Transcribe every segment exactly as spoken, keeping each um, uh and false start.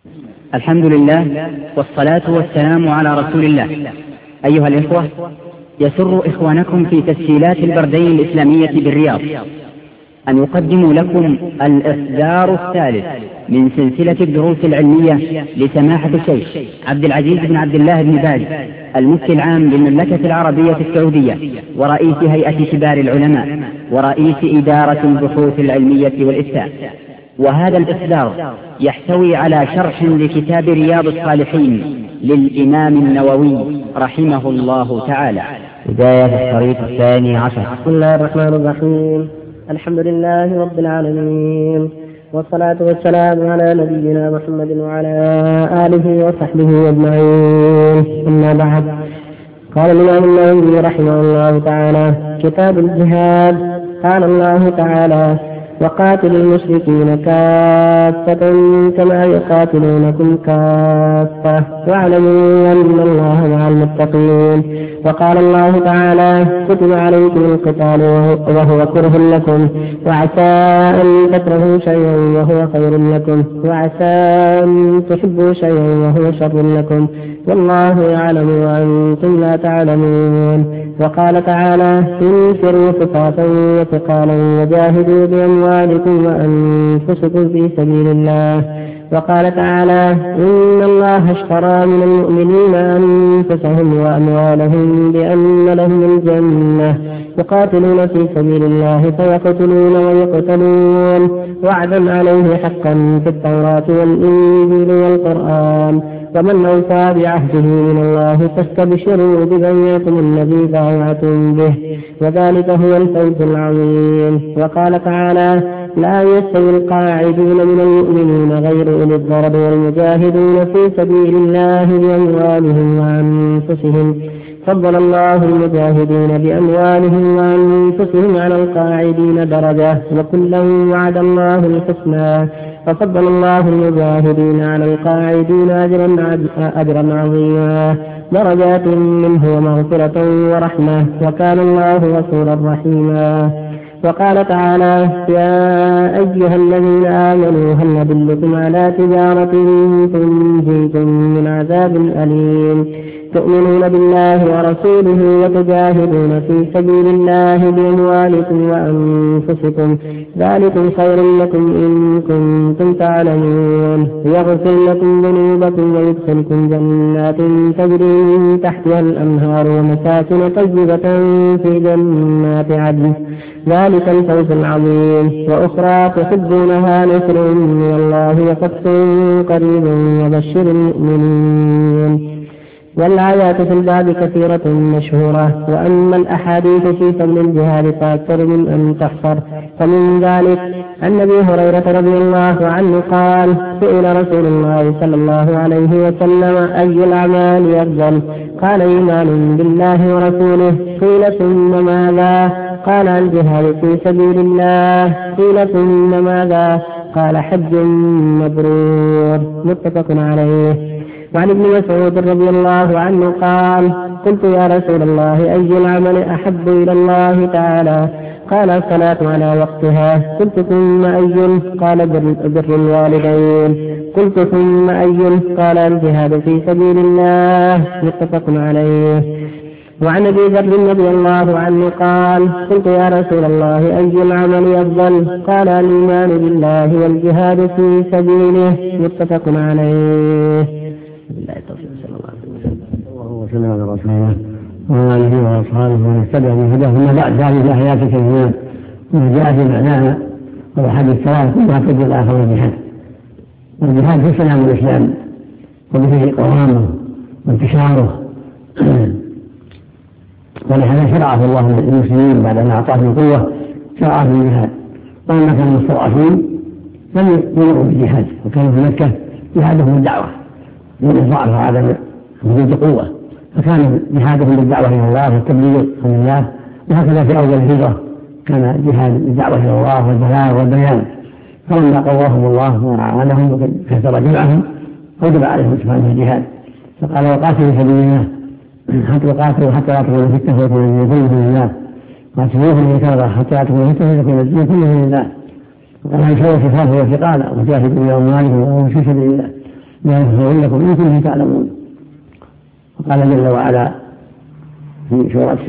الحمد لله والصلاة والسلام على رسول الله. أيها الإخوة، يسر إخوانكم في تسجيلات البردين الإسلامية بالرياض أن يقدموا لكم الإصدار الثالث من سلسلة الدروس العلمية لسماحة الشيخ عبد العزيز بن عبد الله بن باز المفتي العام للمملكة العربية السعودية ورئيس هيئة كبار العلماء ورئيس إدارة البحوث العلمية والإفتاء. وهذا الإصدار يحتوي على شرح لكتاب رياض الصالحين للإمام النووي رحمه الله تعالى. بداية الشريط الثاني عشر. بسم الله الرحمن الرحيم. الحمد لله رب العالمين، والصلاة والسلام على نبينا محمد وعلى آله وصحبه أجمعين، أما بعد. قال الإمام النووي رحمه الله تعالى: كتاب الجهاد. قال الله تعالى: وقاتل المشركين كافة كما يقاتلونكم كافة واعلموا أن الله مع المتقين. وقال الله تعالى: كتب عليكم القتال وهو كره لكم وعسى أن تكرهوا شيئا وهو خير لكم وعسى أن تحبوا شيئا وهو شر لكم والله يعلم وأنتم لا تعلمون. وقال تعالى: انفروا خفافا وثقالا وجاهدوا بأموالكم وأنفسكم في سبيل الله. وقال تعالى: إن الله اشترى من المؤمنين أنفسهم وأموالهم بأن لهم الجنة يقاتلون في سبيل الله فيقتلون ويقتلون وعدا عليه حقا في التوراة والإنجيل والقرآن ومن أوفى بعهده من الله فاستبشروا ببيعكم الذي بايعتم به وذلك هو الفوز العظيم. وقال تعالى: لا يستوي القاعدون من المؤمنين غير أولي الضرر والمجاهدون في سبيل الله بأموالهم وأنفسهم فضل الله المجاهدين بأموالهم وأنفسهم على القاعدين درجة وكلا وعد الله الحسنى ففضل الله المجاهدين على القاعدين أجرا أجرا عظيما درجات منه ومغفرة ورحمة وكان الله غفورا رحيما. وقال تعالى: يا أيها الذين آمنوا هل ندلكم على تجارة تنجيكم من عذاب أليم تؤمنون بالله ورسوله وتجاهدون في سبيل الله بأموالكم وأنفسكم ذلكم خير لكم إن كنتم تعلمون يغفر لكم ذنوبكم ويدخلكم جنات تجري من تحتها الأنهار ومساكن طيبة في جنات عدن ذلك الفوز العظيم. وأخرى تحبونها نصر من الله وفتح قريب وبشر المؤمنين. والآيات في الباب كثيرة مشهورة، وأما الأحاديث في فضل الجهاد فأكثر من أن تحصر. فمن ذلك عن أبي هريرة رضي الله عنه قال: سئل رسول الله صلى الله عليه وسلم: أي الأعمال أفضل؟ قال: إيمان بالله ورسوله. قيل: ثم ماذا؟ قال: الجهاد في سبيل الله. قيل: ثم ماذا؟ قال: حج مبرور. متفق عليه. وعن ابن مسعود رضي الله عنه قال: قلت: يا رسول الله، أي العمل أحب إلى الله تعالى؟ قال: الصلاة على وقتها. قلت: ثم أي؟ قال: بر الوالدين. قلت: ثم أي؟ قال: الجهاد في سبيل الله. متفق عليه. وعن أبي ذر رضي الله عنه قال: قلت: يا رسول الله، أي العمل أفضل؟ قال: الإيمان بالله والجهاد في سبيله. متفق عليه. بالله التوفيق. صلى الله عليه وسلم وسلم على رسوله وآله وأصحابه ومن اتبع بهداه. أما بعد، هذه الآيات الكريمات وما جاء في معناها والأحاديث الثلاث كلها تدل على فضل الجهاد. والجهاد في سلام الإسلام وبه قوامه وانتشاره، ولهذا شرعه الله للمسلمين بعد أن أعطاهم القوة، شرعهم الجهاد. ولما كانوا مستضعفين لم يمروا بالجهاد، وكانوا في مكة جهادهم بالدعوة من الضعف وعدم وجود قوة، فكان جهادهم بالدعوة إلى الله والتبليغ عن الله. وهكذا في أول الهجرة كان جهاد بالدعوة إلى الله والبلاغ والبيان. فلما قواهم الله وأعانهم وكثر جمعهم أوجب عليهم سبحانه الجهاد، فقال: وقاتلوا في سبيل الله حتى يقاتلوا حتى لا تكون فتنة ويكون الدين كله لله قاتلوهم بكثرة حتى لا تكون فتنة ويكون الدين كله لله. وقال: يسوي خفافا وثقالا وجاهدوا بأموالكم وأنفسكم في سبيل الله ذلك خير لكم إن كنتم تعلمون. وقال جل وعلا في سورة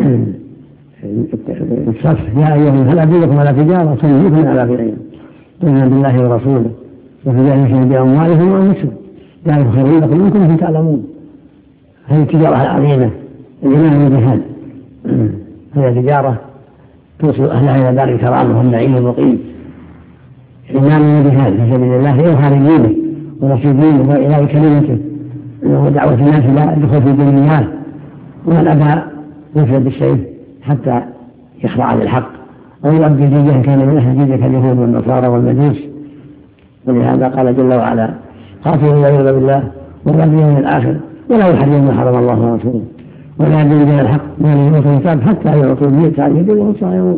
الصف يا أيها هل أدلكم على تجارة تنجيكم على خير تؤمنون بالله ورسوله وتجاهدون بأموالكم وأنفسكم ذلك خير لكم إن كنتم تعلمون. هذه التجارة العظيمة الإيمان والجهاد، هذه تجارة توصل أهلها إلى دار الكرامة والنعيم المقيم. إيمان والجهاد في سبيل الله لإظهار دينه ونصر دينه وإعلاء كلمته ودعوة الناس إلى الدخول في دين الله، ومن أبى يفسد بالسيف حتى يخضع للحق أو يؤدي جزية كان من أهل جزية كاليهود والنصارى والمجوس. ولهذا قال جل وعلا قاتلوا الذين يؤمنون بالله واليوم الآخر ولا يحرمون ما حرم الله ورسوله ولا يدين دين الحق ما لم يؤتوا الكتاب حتى يعطوا الجزية عن يد وهم صاغرون.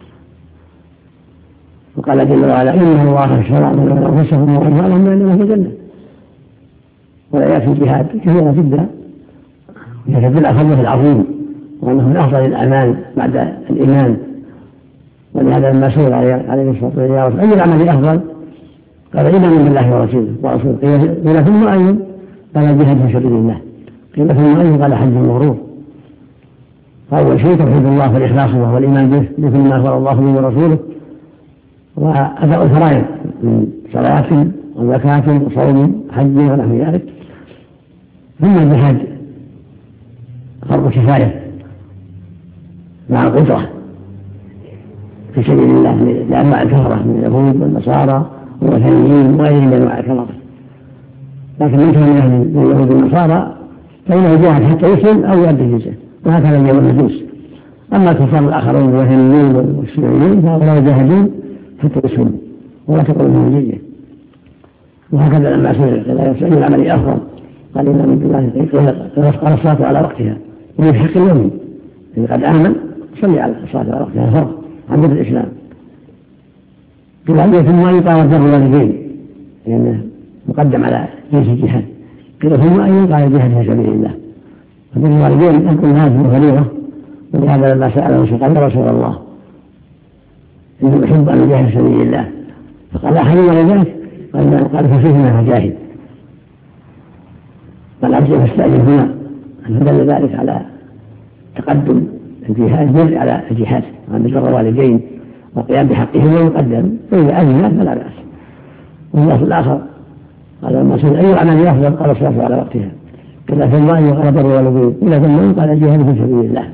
وقال جل وعلا إن الله اشترى من أنفسهم وأموالهم بأن لهم الجنة. والآيات في الجهاد كثيرة جدا يتدل على فضله العظيم وأنه من أفضل الأعمال بعد الإيمان. ولهذا لما سئل عليه الصلاة والسلام أي العمل أفضل قال إيمان بالله ورسوله ورسوله قيل ثم أي قال الجهاد في سبيل الله قيل ثم أي قال حج مبرور. فأول شيء توحيد الله والإخلاص وهو الإيمان به بكل ما أخبر الله به ورسوله وأداء الفرائض من صلاة وزكاة وصوم حج ونحو ذلك. ثم الجهاد فرض كفاية مع القدرة في سبيل الله لأنواع الكفرة من اليهود والنصارى والوثنيين وغيرهم من أنواع الكفرة. لكن من كان من اليهود والنصارى فإنه جاهد حتى يسلم أو يؤدي الجزية وهكذا اليوم المجوس. أما الكفار الآخرون الوثنيين والشيوعيين فهؤلاء يجاهدون حتى يسلموا ولا تقبل منهم الجزية. وهكذا لما سئل العمل أفضل قال إن من الله قال الصلاة على وقتها وفي حق اليوم إذا قد آمن صلي على الصلاة على وقتها فرض عن بدء الإسلام. قيل عليه ثم يطاوى بر الوالدين لأنه مقدم على جنس الجهاد. قيل ثم أي قال الجهاد في سبيل الله. فبر الوالدين يكون هذه فريضة. ولهذا لما سأله قال يا رسول الله إنه أحب أن أجاهد في سبيل الله فقال أحد ولدات قال قال ففيهما فجاهد. فالعبد يستأجر هنا أن دل ذلك على تقدم الجهاد بر على الجهاد وأن بر الوالدين والقيام بحقهما يقدم فإذا أذن فلا بأس. والله الآخر قال لما سئل أي عمل أفضل قال الصلاة على وقتها قال ثم أي قال بر الوالدين إلى ثم قال الجهاد في سبيل الله.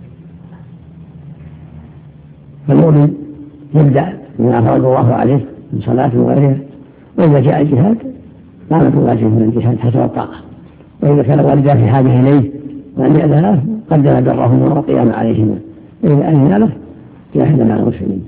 فالمؤمن يبدأ بما فرض الله عليه من صلاة وغيرها وإذا جاء الجهاد قامت الواجب من الجهاد حسب الطاقة. وإذا كان والداه في حاجة إليه وأن يأذنه قدم برهما وقيام عليهما وإذا أذن له جاهد مع المسلمين.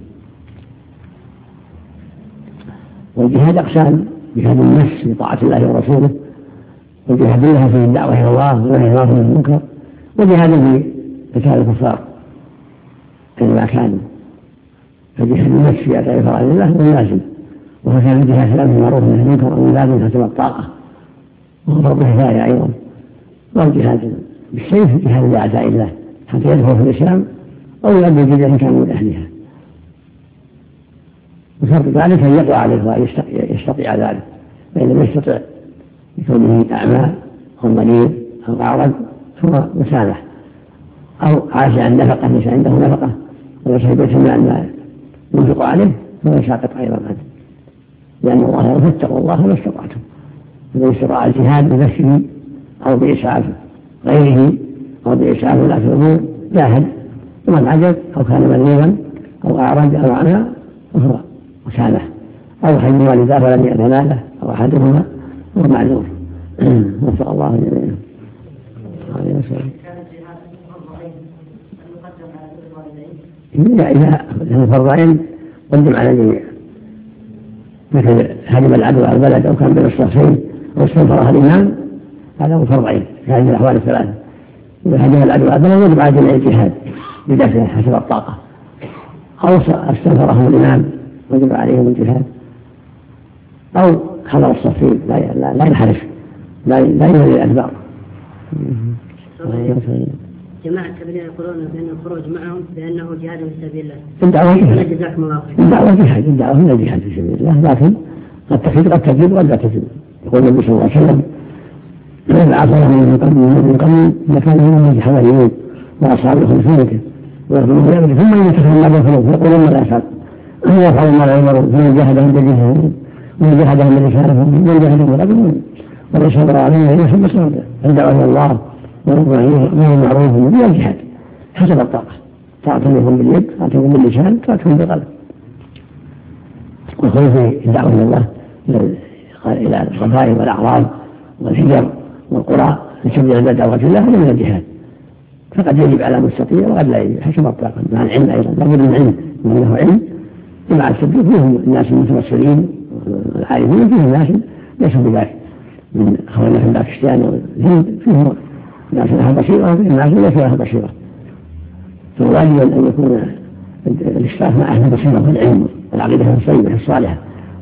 والجهاد أقسام: جهاد النفس بطاعة الله ورسوله، وجهاد الله في الدعوة إلى الله ونهي عن المنكر، وجهاد في قتال الكفار أينما كانوا. فجهاد النفس في أداء فرائض الله هو لازم، وهو كان الجهاد في الأمر بالمعروف والنهي عن المنكر أو لازم حسب الطاقة، وهو فرض كفاية أيضا. والجهاد بالسيف جهاد لأعداء الله حتى يدخل في الإسلام أو يؤدي الجزية إن كانوا من أهلها. وشرط ذلك أن يقع عليه ويستطيع ذلك، فإن لم يستطع بكونه أعمى أو مريض أو أعرج ثم مسامح، أو عاش عن نفقة ليس عنده نفقة وليس في بيت المال ما ينفق عليه فهو ساقط أيضا عنه، لأن الله يقول فاتقوا الله ما استطعتم. فمن استطاع الجهاد بنفسه أو بإسعاف غيره أو بإسعاف ولاة الأمور جاهد، ومن عجز أو كان مريضا أو أعرج أو أعمى فهو مسامح، أو حي والداه ولم يأذن له أو أحدهما هو معذور. نسأل الله جميعا. إذا إذا فرض عين قدم على الجميع، مثل هدم العدو على البلد أو كان بين الشخصين أو استنفرها الإمام، هذا هو فرض عين في هذه الأحوال الثلاثة. إذا هدم العدو على البلد يجب على جميع الجهاد بدفعه حسب الطاقة، أو استنفرهم الإمام وجب عليهم الجهاد، أو حضر الصفين لا لا لا ينحرف لا لا يولي الأدبار. جماعة الذين يقولون بأن الخروج معهم بأنه جهاد في سبيل الله. الدعوة جهاد. الدعوة جهاد. الدعوة هي جهاد في سبيل الله، لكن قد تفيد قد تفيد وقد لا تفيد. يقول النبي صلى الله عليه وسلم من عصره من قبل من قبل لكان منهم الحواريون واصحاب خلفانته ويقولون ذلك ثم يتخذ الله بالخلوق فيقولون لا يفعل أن يفعل ما لا يمر فمن جاهدهم بجهدهم ومن جاهدهم برسالتهم ومن جاهدهم بالعدل وليس الله عليه ان يحب صلاته الدعوه الى الله والمعروف والنهي عن الجهاد حسب الطاقه طاعه منهم باليد طاعه باللسان طاعه بالقلب والخروج في الدعوه الى الله الى الصفائح والاعراض والحجر والقرى لتشجع على دعوه الله هذا من الجهاد فقد يجب على مستطيع وقد لا يجب حسب الطاقه مع العلم ايضا لابد من علم من له علم ومع التدريب فيهم الناس المتوسلين العارفين فيهم ناس ليسوا بذلك من اخواننا في باكستان والهند فيهم ناس لها بصيره وفيهم ناس ليس لها بصيره فالواجب ان يكون الاشتراك مع اهل البصيره والعلم والعقيده الطيبه الصالحه.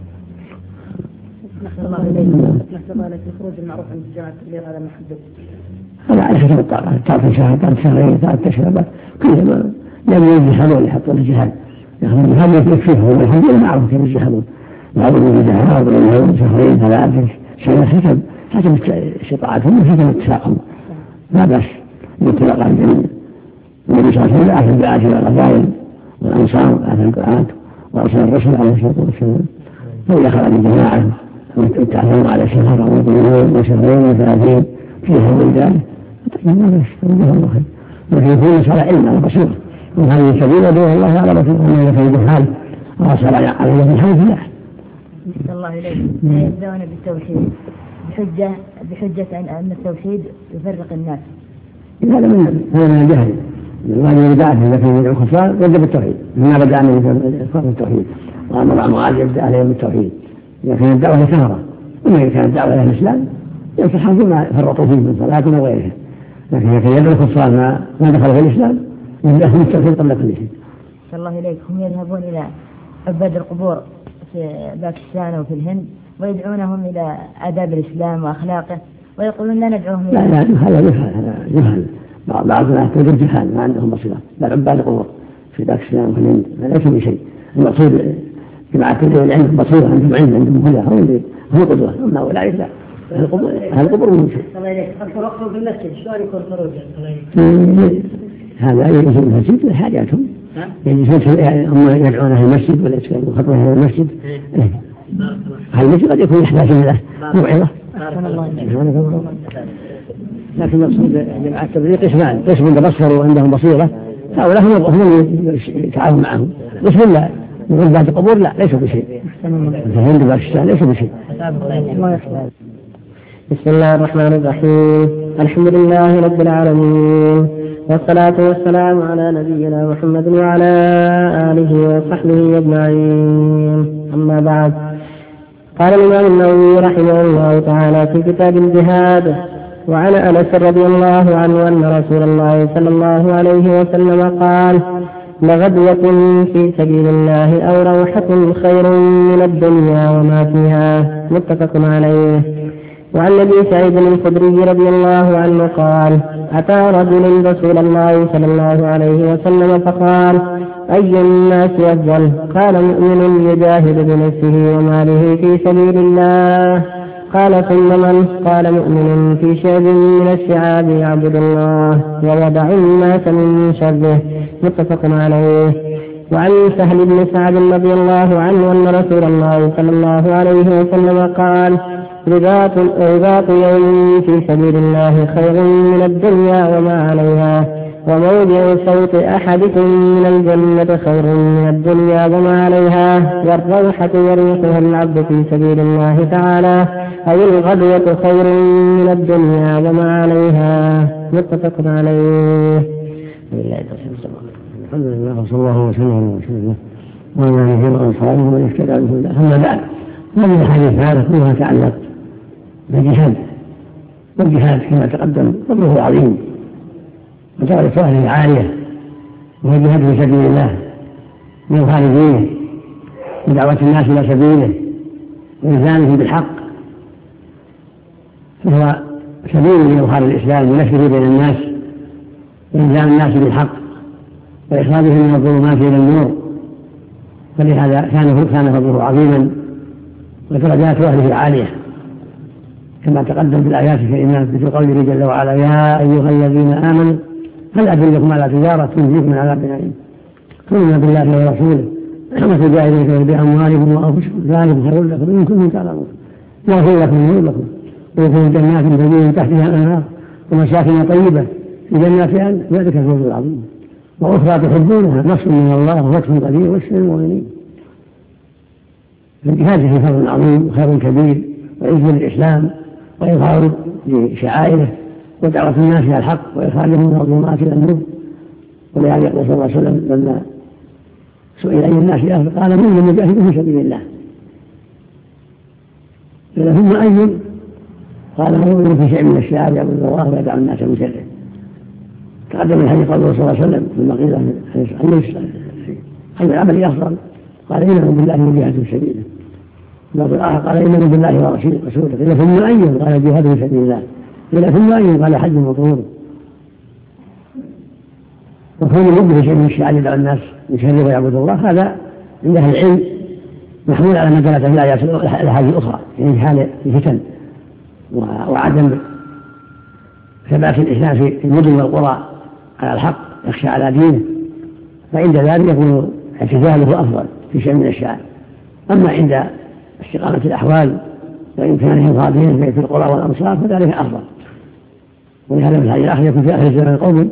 نحن الله اليك نحن الله اليك الخروج المعروف عند جماعه التبليغ هذا محدد هذا على حسب الطاقه ثلاث شهر ثلاث شهرين ثلاث اشهر كلهم لم يجهلون يحطون الجهاد ياخذون هذا يكفيهم والحمد لله معروف كيف يجهلون معروف الجهاد ويوم شهرين ثلاثه شيء حسب حسب استطاعتهم وحسب اتفاقهم لا بأس يتلقى الجنة النبي صلى الله عليه وسلم أهل البعث والرذائل والأنصار وأهل الدعاة وأرسل الرسل عليه الصلاة والسلام فإذا خرج الجماعة وتعلموا على شهر وطيور وشهرين وثلاثين فيها ولدان فتجد ما بأس فإنه الله خير لكن يكون مسألة علم على بصيرة وهذه سبيل ودعوه الله على بصيرة ومن يدخل الجهال وصل عليه في الحي فلاح. صلى الله عليه وسلم يبدأون بالتوحيد بحجة بحجة أن التوحيد يفرق الناس. هذا من هذا من الجهل. الواجب بدأ في ذكر من الخسران يبدأ بالتوحيد. ما بدأ من التوحيد وأمر معاذ يبدأ عليهم بالتوحيد. إذا كانت الدعوة كثرة وإذا كانت الدعوة إلى الإسلام ينصحهم بما فرطوا فيه من صلاة وغيرها. لكن إذا كان يدعو الخسران ما ما دخل في الإسلام يبدأ من التوحيد قبل كل شيء. صلى الله عليك هم يذهبون إلى عباد القبور في باكستان وفي الهند ويدعونهم إلى آداب الإسلام وأخلاقه ويقولون لا ندعوهم إلى لا لا هذا يفعل هذا يفعل بعض الناس تدر جهال ما عندهم بصيرة بل عباد القبور في باكستان وفي الهند ليس بشيء المقصود جماعة العلم بصيرة عندهم علم عندهم هدى هو قدوة أما أولئك لا هذا القبور من شيء. الله يليك أذكر وقتهم في المسجد شلون يكون خروج هذا يجلسون في المسجد لحاجاتهم يجلسون هم يدعون أهل المسجد ولا يسكنون خطوة أهل المسجد أهل المسجد قد يكون يحتاج إلى موعظة لكن المقصود جماعة التبليغ قسمان قسم تبصروا وعندهم بصيرة هؤلاء هم هم يتعاون معهم بسم الله من عباد القبور لا ليسوا بشيء في الهند وباكستان ليسوا بشيء. بسم الله الرحمن الرحيم الحمد لله رب العالمين والصلاة والسلام على نبينا محمد وعلى آله وصحبه أجمعين أما بعد قال الإمام النووي رحمه الله تعالى في كتاب الجهاد وعن أنس رضي الله عنه أن رسول الله صلى الله عليه وسلم قال لغدوة في سبيل الله أو روحة خير من الدنيا وما فيها متفق عليه. وعن أبي سعيد الخدري رضي الله عنه قال أتى رجل رسول الله صلى الله عليه وسلم فقال أي الناس أفضل؟ قال مؤمن يجاهد بنفسه وماله في سبيل الله. قال ثم من؟ قال مؤمن في شعب من الشعاب يعبد الله ويدع الناس من شره متفق عليه. وعن سهل بن سعد رضي الله عنه أن رسول الله صلى الله عليه وسلم قال رباط رباط يوم في سبيل الله خير من الدنيا وما عليها وموضع صوت أحدكم من الجنة خير من الدنيا وما عليها والروحة يريحها العبد في سبيل الله تعالى أي الغدوة خير من الدنيا وما عليها متفق عليه. الحمد لله وصلى الله وسلم على رسول الله وعلى آله وأصحابه ومن اهتدى بهداه. أما بعد هذه الحديث هذا كلها تعلق بالجهاد والجهاد كما تقدم فضله عظيم ودرجته عالية وهو الجهاد في سبيل الله من خارجينه ودعوة الناس إلى سبيله وإلزامه بالحق فهو سبيل لإظهار الإسلام ونشره بين الناس وإلزام الناس بالحق وإخراجهم من الظلمات إلى النور فلهذا كان كان فضله عظيما ودرجات أهله عالية كما تقدم في الآيات الكريمات مثل قوله جل وعلا يا أيها الذين آمنوا هل أدلكم على تجارة تنجيكم من عذاب أليم تؤمنون بالله ورسوله وتجاهدون بأموالكم وأنفسكم ذلك خير لكم إن كنتم تعلمون يغفر لكم ذنوبكم ويدخلكم جنات تجري من تحتها الأنهار ومساكن طيبة في جنات عدن ذلك الفوز العظيم وأخرى تحبونها نصر من الله وفتح قدير وبشر المؤمنين. فالجهاد فيه فضل عظيم وخير كبير وعز للإسلام وإظهار لشعائره ودعوة الناس إلى الحق وإخراجهم من الظلمات إلى النور. ولهذا يقول صلى الله عليه وسلم لما سئل أي الناس أهل قال من لم يجاهد في سبيل الله قيل ثم أي قال هو في شيء من الشعائر يعبد الله ويدع الناس من شره. تقدم الحديث قوله صلى الله عليه وسلم ثم قيل أي العمل أفضل قال إيمان بالله وجهاد في سبيله. بعض الآخر قال إيمان بالله ورسوله قيل ثم أي قال جهاد في سبيل الله قيل ثم أي قال حج مبرور. وكون يؤمن في شيء من الشعائر يدعو الناس من شره ويعبد الله هذا عند أهل العلم محمول على ما دلت في الآيات الأحاديث الأخرى يعني حال الفتن وعدم ثبات الإسلام في المدن والقرى على الحق يخشى على دينه فعند ذلك يكون اعتزاله أفضل في شيء من الشعائر. أما عند استقامة الأحوال وإمكانه إظهاره في القرى والأمصار فذلك أفضل. ولهذا من هذه الآخر يكون في آخر الزمان قوم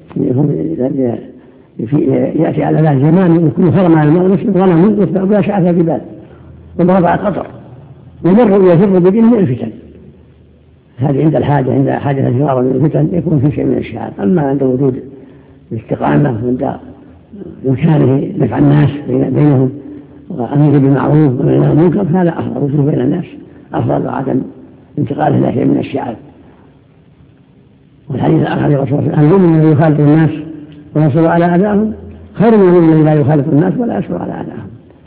يأتي على ذلك زمان يكون فرما على المسلم غنم يتبع بها شعث الجبال ومرضعة قطر ومر يفر بدين من الفتن. هذه عند الحاجة عند حاجة الفرار من الفتن يكون في شيء من الشعائر. أما عند وجود الاستقامة وعند إمكانه نفع الناس بينهم وأمر بالمعروف ونهي عن المنكر فهذا أفضل وجود بين الناس أفضل وعدم انتقاله إلى شيء من الشعائر. والحديث الآخر لرسول الله المؤمن الذي يخالط الناس ويصبر على أعدائهم خير من المؤمن الذي لا يخالط الناس ولا يصبر على أعدائهم.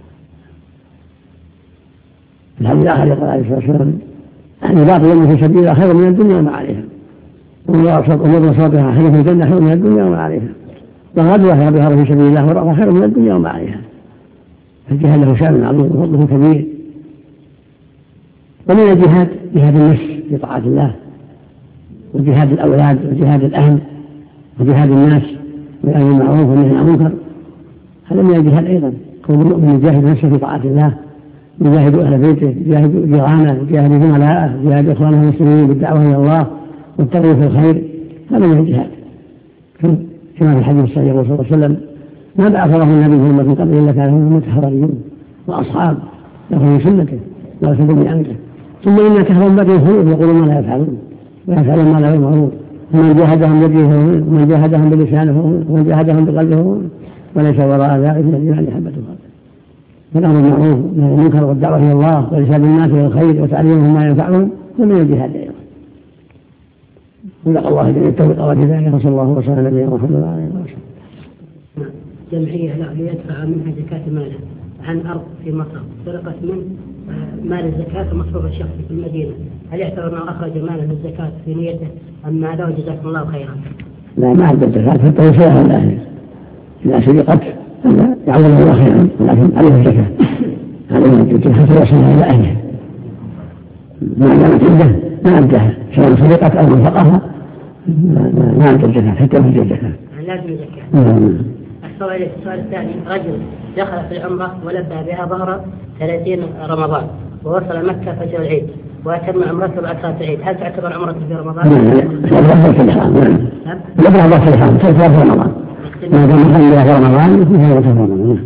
الحديث الآخر يقول عليه الصلاة والسلام أن يباطل يوم في سبيل الله خير من الدنيا وما عليها ومر صوتها خير في الجنة خير من الدنيا وما عليها وغدوة بها في سبيل الله ورأى خير من الدنيا وما عليها. فالجهاد له شأن عظيم وفضله كبير. ومن الجهاد جهاد النفس في طاعة الله وجهاد الأولاد وجهاد الأهل وجهاد الناس بالأمر بالمعروف والنهي عن المنكر هذا من الجهاد أيضا. كون المؤمن يجاهد نفسه في طاعة الله يجاهد أهل بيته يجاهد جيرانه يجاهد زملائه يجاهد إخوانه المسلمين بالدعوة إلى الله والترغيب في الخير هذا من الجهاد. كما في الحديث الصحيح صلى الله عليه وسلم ما بعث الله النبي صلى الله عليه وسلم إلا كان هم متحررين وأصحاب يأخذون سنته ويأخذون بأمره ثم إن كهرهم بدء الخلود يقولون ما لا يفعلون ويفعلون ما لا يفعلون ومن جاهدهم بيده ومن جاهدهم بلسانه ومن جاهدهم بقلبه وليس وراء ذلك من الإيمان حبة خردل. فالأمر بالمعروف والنهي عن المنكر والدعوة إلى الله وإرشاد الناس إلى الخير وتعليمهم ما ينفعهم ومن الجهاد أيضا. ولقى الله جل التوفيق والهداية وصلى الله وسلم على نبينا محمد وعلى آله وصحبه. جمعية له ليدفع منها زكاة ماله عن أرض في مصر سرقت من مال الزكاة المصروف الشخصي في المدينة هل يعتبر أنه أخرج ماله من الزكاة في نيته أم ماذا وجزاكم الله خيرا؟ لا ما عند الزكاة في التوسيع الأهل إذا سرقت يعود الله خيرا ولكن عليه الزكاة عليه الزكاة حتى يصلها إلى أهله ما دامت عنده ما أدها سواء سرقت أو انفقها ما عند الزكاة حتى يخرج الزكاة لازم الزكاة. السؤال السؤال الثاني رجل دخل في العمرة ولبى بها ظهر ثلاثين رمضان ووصل مكة فجر العيد وأتم عمرته بعد صلاة العيد هل تعتبر عمرته في رمضان؟ لا لا في الحرام نعم لا لا في الحرام في رمضان ما دام خليها في رمضان فيها في رمضان.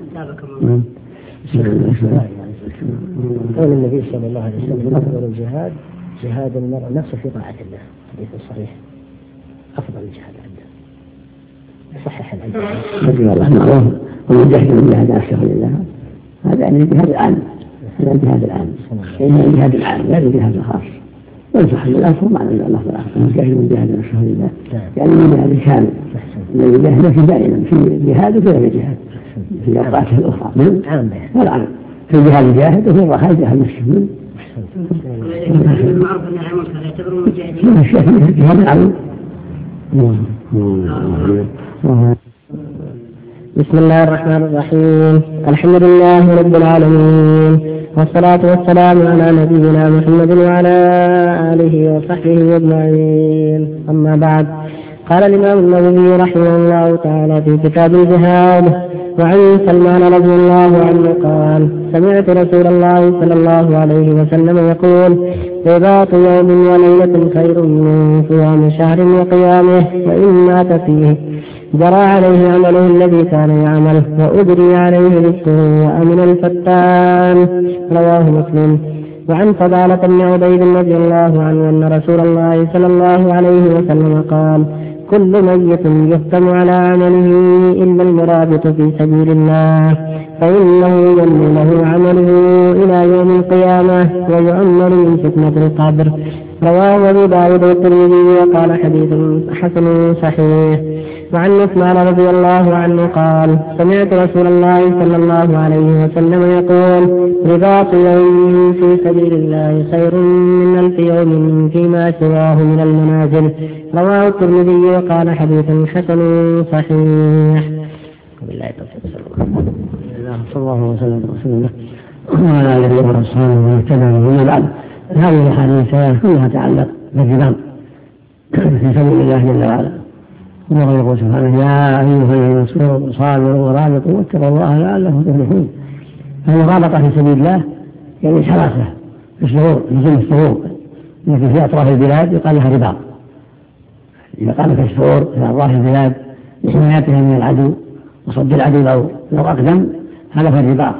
قول النبي صلى الله عليه وسلم أفضل الجهاد جهاد المرء نفسه في طاعة الله حديث صحيح أفضل الجهاد عنده صحيح العلم رضي الله معروف ومن جهد من جهاد نفسه لله هذا يعني الجهاد العام هذا الجهاد العام يعني الجهاد العام لا الجهاد الخاص ويصح للأخر معنى الله الآخر من جهد من جهاد نفسه لله يعني من جهاد الكامل الذي يجاهد في دائما في جهاد وفي جهاد في أوقاته الأخرى من والعام في الجهاد الجاهد وفي الرخاء جهاد نفسه المعروف أن العلم هذا يعتبر مجاهدين الجهاد العام. بسم الله الرحمن الرحيم. الحمد لله رب العالمين، والصلاة والسلام على نبينا محمد وعلى آله وصحبه أجمعين. أما بعد، قال الإمام النووي رحمه الله تعالى في كتاب الجهاد: وعن سلمان رضي الله عنه قال: سمعت رسول الله صلى الله عليه وسلم يقول: رباط يوم وليلة خير من صيام شهر وقيامه، وإن مات فيه جرى عليه عمله الذي كان يعمل، وأجري عليه رزقه وأمن الفتان. رواه مسلم. وعن فضالة بن عبيد رضي الله عنه أن رسول الله صلى الله عليه وسلم قال: كل ميت يختم على عمله إلا المرابط في سبيل الله، فإنه يمن له عمله إلى يوم القيامة ويؤمن من فتنة القبر. رواه أبو داود والترمذي وقال: حديث حسن صحيح. وعن عثمان رضي الله عنه قال: سمعت رسول الله صلى الله عليه وسلم يقول: رباط يوم في سبيل الله خير من ألف يوم فيما سواه من المنازل. رواه الترمذي وقال: حديث حسن صحيح. بالله صلى الله وسلم وسلم وعلى آله وأصحابه ومن تبعهم ومن بعد. هذه الأحاديث كلها تتعلق بالرباط في سبيل الله جل وعلا. الله يقول سبحانه: يا أيها الذين صابروا ورابطوا واتقوا الله لعلكم تفلحون. فالمرابطة في سبيل الله يعني الحراسة في الشهور، في جمع الشهور التي في أطراف البلاد يقال لها رباط. إذا قامت الشهور في أطراف البلاد لحمايتها من العدو وصد العدو لو لو أقدم، هذا في الرباط،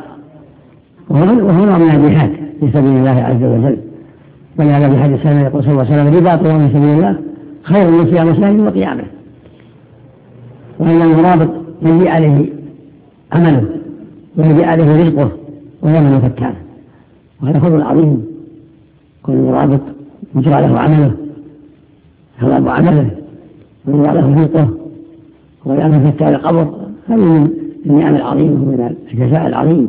وهو نوع من الجهاد في سبيل الله عز وجل. ولهذا في حديث سلمان يقول صلى الله عليه وسلم: رباط يوم في سبيل الله خير من صيام شهر وقيامه. وإن المرابط يجي عليه عمله ويجي عليه رزقه ويمن فتانه، وهذا فضل عظيم. كل مرابط يجرى له عمله، ثواب عمله، ويجرى له رزقه ويمن فتان القبر. هذه من النعم العظيمة ومن الجزاء العظيم.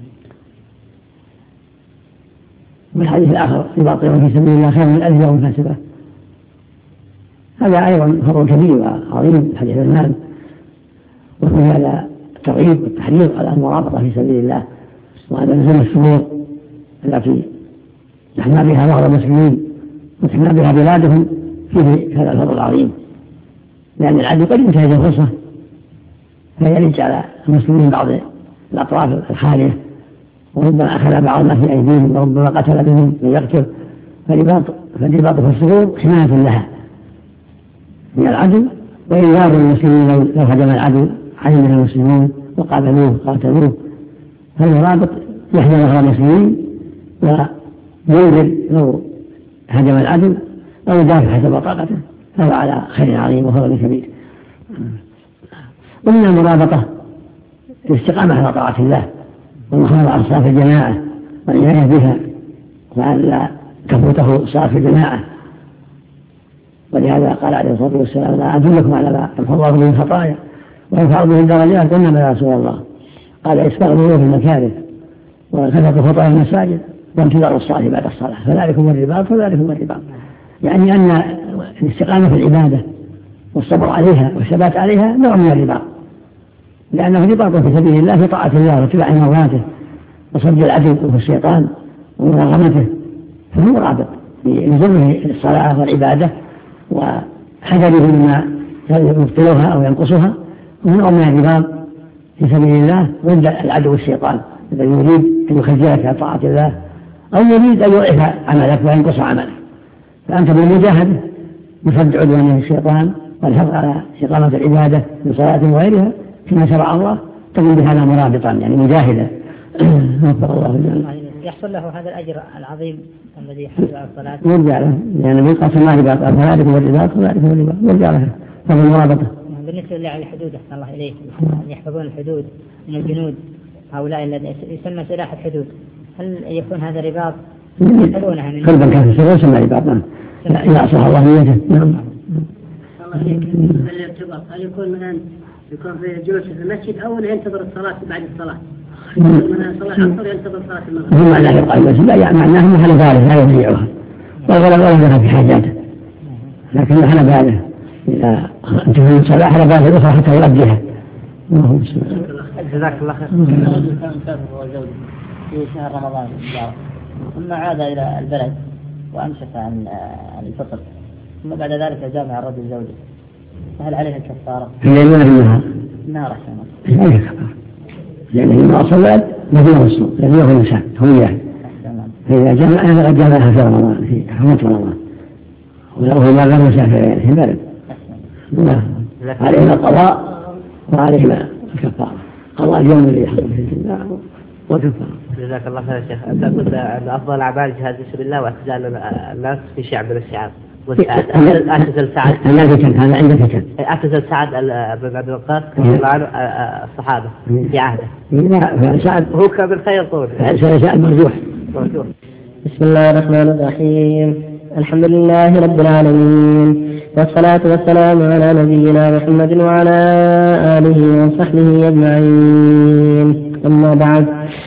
والحديث الآخر: رباط يوم في سبيل الله خير من ألف يوم حسبه. هذا أيضا فضل كبير وعظيم في حديث المال، وفي هذا الترغيب والتحريض على المرابطة في سبيل الله. وهذا نزل الشهور التي نحمى بها بعض المسلمين ونحمى بها بلادهم فيه هذا الفضل العظيم، لأن العدو قد ينتهز الفرصة فيلج على المسلمين بعض الأطراف الخالية، وربما أخذ بعض الناس في أيديهم، وربما قتل بهم ويقتل. فالرباط في الشهور حماية لها من العدو، وإنذار المسلمين لو هجم العدو علمه المسلمون وقابلوه قاتلوه. فالمرابط يحمي ظهر المسلمين وينذر لو هجم العدو أو يدافع حسب طاقته، هذا على خير عظيم وفضل كبير. ومن المرابطة الاستقامة على طاعة الله والمحافظة على صلاة الجماعة والعناية بها، وألا تفوته صلاة الجماعة. ولهذا قال عليه الصلاة والسلام: لا أدلكم على ما يمحو الله به الخطايا ويرفع به الدرجات؟ قلنا: يا رسول الله. قال: إسباغ الوضوء في المكاره، وكثرة خطايا المساجد، وانتظار الصلاة بعد الصلاة، فذلكم الرباط فذلكم الرباط. يعني أن الاستقامة في العبادة والصبر عليها والثبات عليها نوع من الرباط، لأنه رباط في سبيل الله في طاعة الله واتباع مرضاته وصد العدو والشيطان ومراغمته، فهو رابط بلزومه الصلاة والعبادة وحذره مما يبطلها أو ينقصها. وهو من الرباط في سبيل الله ضد العدو الشيطان الذي يريد أن يخجلك عن طاعة الله أو يريد أن يضعف عملك وينقص عملك. فأنت بالمجاهدة بصد عدوان الشيطان والحفظ على إقامة العبادة من صلاة وغيرها فيما شرع الله تكون بهذا مرابطا، يعني مجاهدا. يحصل له هذا الأجر العظيم الذي يحصل على الصلاة. يرجع له، يعني بالقصة ما رباط، فذلك هو الرباط وذلك هو الرباط، يرجع له هذا المرابطة. بالنسبة للحدود أحسن الله إليه، يحفظون الحدود من الجنود هؤلاء الذين يسمى سلاح الحدود، هل يكون هذا رباط؟ يحفظونها قلبا كان في السر يسمى رباط. نعم، إذا أصلح الله نيته. نعم. الارتباط هل يكون مثلا يكون في جلوس في المسجد أو ينتظر الصلاة بعد الصلاة؟ من صلاة العصر ينتظر صلاة المغرب. هو معناه يبقى المسجد، لا يعني معناه محل ثالث لا يضيعها، والغلب ولا في حاجاته، لكن محل ثالث إذا انتهى الصلاة حل ثالث أخرى حتى يؤديها جزاك الله خير. كان مسافر هو زوجي في شهر رمضان ثم عاد إلى البلد وأمسك عن عن الفطر ثم بعد ذلك جامع الرجل زوجه، فهل عليه الكفارة؟ في الليل ولا في النهار؟ النهار أحسن. عليه الكفارة، لأنه ما أصلت ما فيها الصوم، لأنه يأخذ الإنسان هو إياه. فإذا جامعها فقد جامعها في رمضان في حرمة رمضان، ولو ما غير مسافر في البلد عليهما القضاء وعليهما الكفارة. قضاء اليوم الذي حصل فيه الجماع وكفارة. جزاك الله خير يا شيخ. أنت قلت أن أفضل الأعمال جهاد في سبيل الله واعتزال الناس في شيء من الشعاب. أعتزل سعد هذا عندك كان أعتزل سعد بن عبد الوقاص عنه الصحابة في عهده. لا سعد هو كان بالخير طول. سعد مرجوح. بسم الله الرحمن الرحيم. الحمد لله رب العالمين، والصلاة والسلام على نبينا محمد وعلى آله وصحبه أجمعين. أما بعد،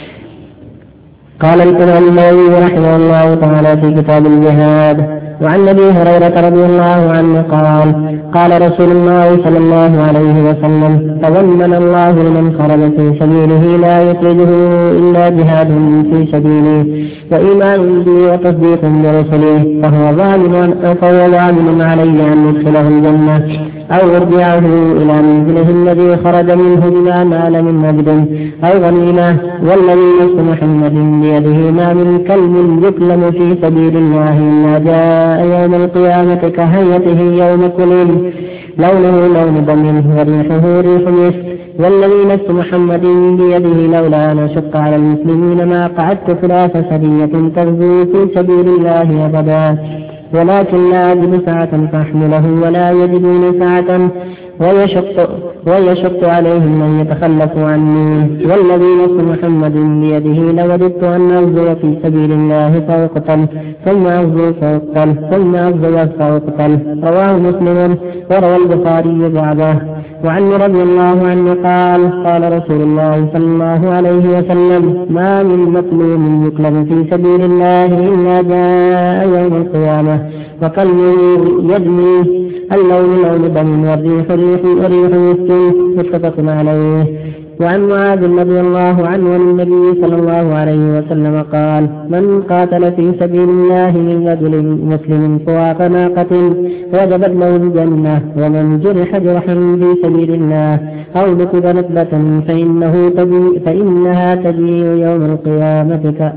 قال الإمام النووي رحمه الله تعالى في كتاب الجهاد: وعن أبي هريرة رضي الله عنه قال: قال رسول الله صلى الله عليه وسلم: تضمن الله لمن خرج في سبيله لا يخرجه إلا جهاد في سبيله وإيمان بي وتصديق برسله فهو ظالم فهو ظالم علي أن يدخله الجنة أو يرجعه إلى منزله الذي خرج منه بما نال من مجد أو غنيمة. والذي نفس محمد بيده ما من كلب يكلم في سبيل الله إلا جاء يوم القيامة كهيئته يوم كليل لونه لون دم وريحه ريح مسك. والذي نفس محمد بيده لولا أن أشق على المسلمين ما قعدت خلاف سرية تغزو في سبيل الله أبدا، ولكن لا أجد ساعة فأحمله ولا يجدون ساعة ويشق, ويشق عليهم أن يتخلفوا عني. والذي نفس محمد بيده لوددت أن أغزو في سبيل الله فأقتل ثم أغزو فأقتل ثم أغزو فأقتل. رواه مسلم وروى البخاري بعده. وعن رضي الله عنه قال: قال رسول الله صلى الله عليه وسلم: ما من مظلوم يكلم في سبيل الله إلا جاء يوم القيامة وقلبه يدمي اللون لون دم والريح ريح وريح مسك. متفق عليه. وعن معاذ رضي الله عنه عن النبي صلى الله عليه وسلم قال: من قاتل في سبيل الله من رجل مسلم فواق ناقة وجبت له الجنة، ومن جرح جرحا في سبيل الله أو نكب نكبة فإنه تجي فإنها تجي يوم القيامة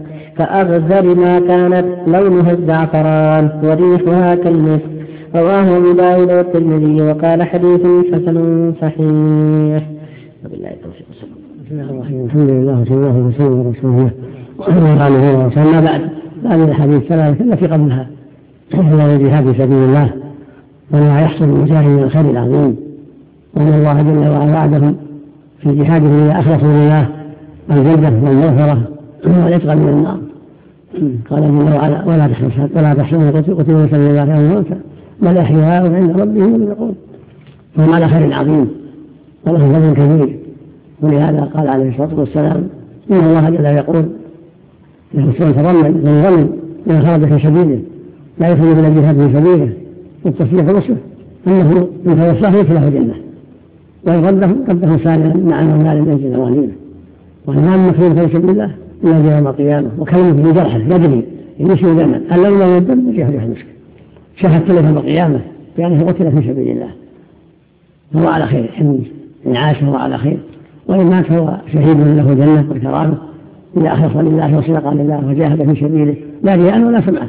كأغزر ما كانت لونها الزعفران وريحها كالمسك. رواه أبو داود والترمذي وقال: حديث حسن صحيح. وبالله التوفيق. بسم الله الرحمن الرحيم. الحمد لله وصلى الله وسلم على رسول الله وعلى وسلم. بعد بعد الحديث الثلاثة التي قبلها هو الجهاد في سبيل الله وما يحصل المجاهد من الخير العظيم، وأن الله جل وعلا وعدهم في جهاده إذا أخلصوا لله الجنة والمغفرة والعتق من النار. قال جل وعلا: ولا تحسبن ولا تحسبن قتلوا في سبيل الله موتا بل أحياء عند ربهم يرزقون. فهم على خير عظيم ولهم فضل كبير. ولهذا قال عليه الصلاة والسلام: إن الله جل يقول له تضمن ويضمن من خرج في سبيله لا يخرج من الجهاد في سبيله والتصديق برسله أنه من توسعه يدخله الجنة ويرده رده سالما مع مولاه من أجل غنيمة. وإمام مخلوق في سبيل الله إلى يوم القيامة وكلمه في جرحه يجري يمشي دما اللون لا يدم ريح ريح المسك. شهدت له يوم القيامة بأنه قتل في سبيل الله فهو على خير. إن عاش فهو على خير، وإن مات فهو شهيد له جنة وكرامة إذا أخلص لله وصدق لله وجاهد في سبيله لا رياء ولا سمعة.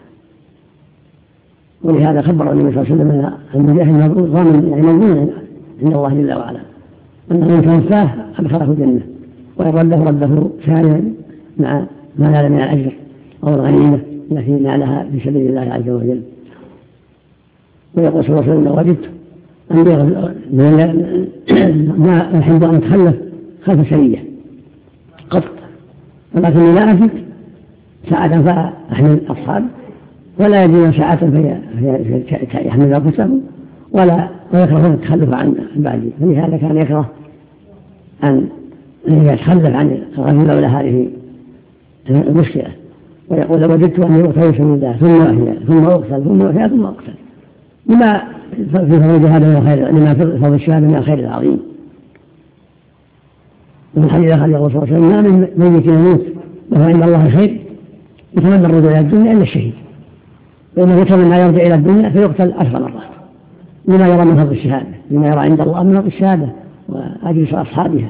ولهذا خبر النبي صلى الله عليه وسلم أن المجاهد المبرور ضامن يعني مضمون عند الله جل وعلا أنه من توفاه أدخله الجنة وإن رده رده سالما مع ما نال من الأجر أو الغنيمة التي نالها في سبيل الله عز وجل. ويقول صلى الله عليه وسلم: وجدت ما أحب أن أتخلف خلف سرية قط، ولكني لا أجد ساعة فأحمل الأصحاب ولا يجدون ساعة فيحمل أنفسهم ولا ويكرهون التخلف عن بعدي. فلهذا كان يكره أن يتخلف عن الرجل لولا هذه المشكلة. ويقول: وجدت أني أغتوي سبيل الله ثم أحيا ثم أقتل ثم أحيا ثم أقتل، لما في فضل هذا من الخير، لما في فضل الشهادة من الخير العظيم. ومن حديث خالد الرسول صلى الله عليه وسلم ما من ميت يموت وهو عند الله خير يتمنى الرجوع إلى الدنيا إلا الشهيد، فإنه يتمنى يرجع إلى الدنيا فيقتل عشر مرات لما يرى من فضل الشهادة، لما يرى عند الله من فضل الشهادة وأجر أصحابها.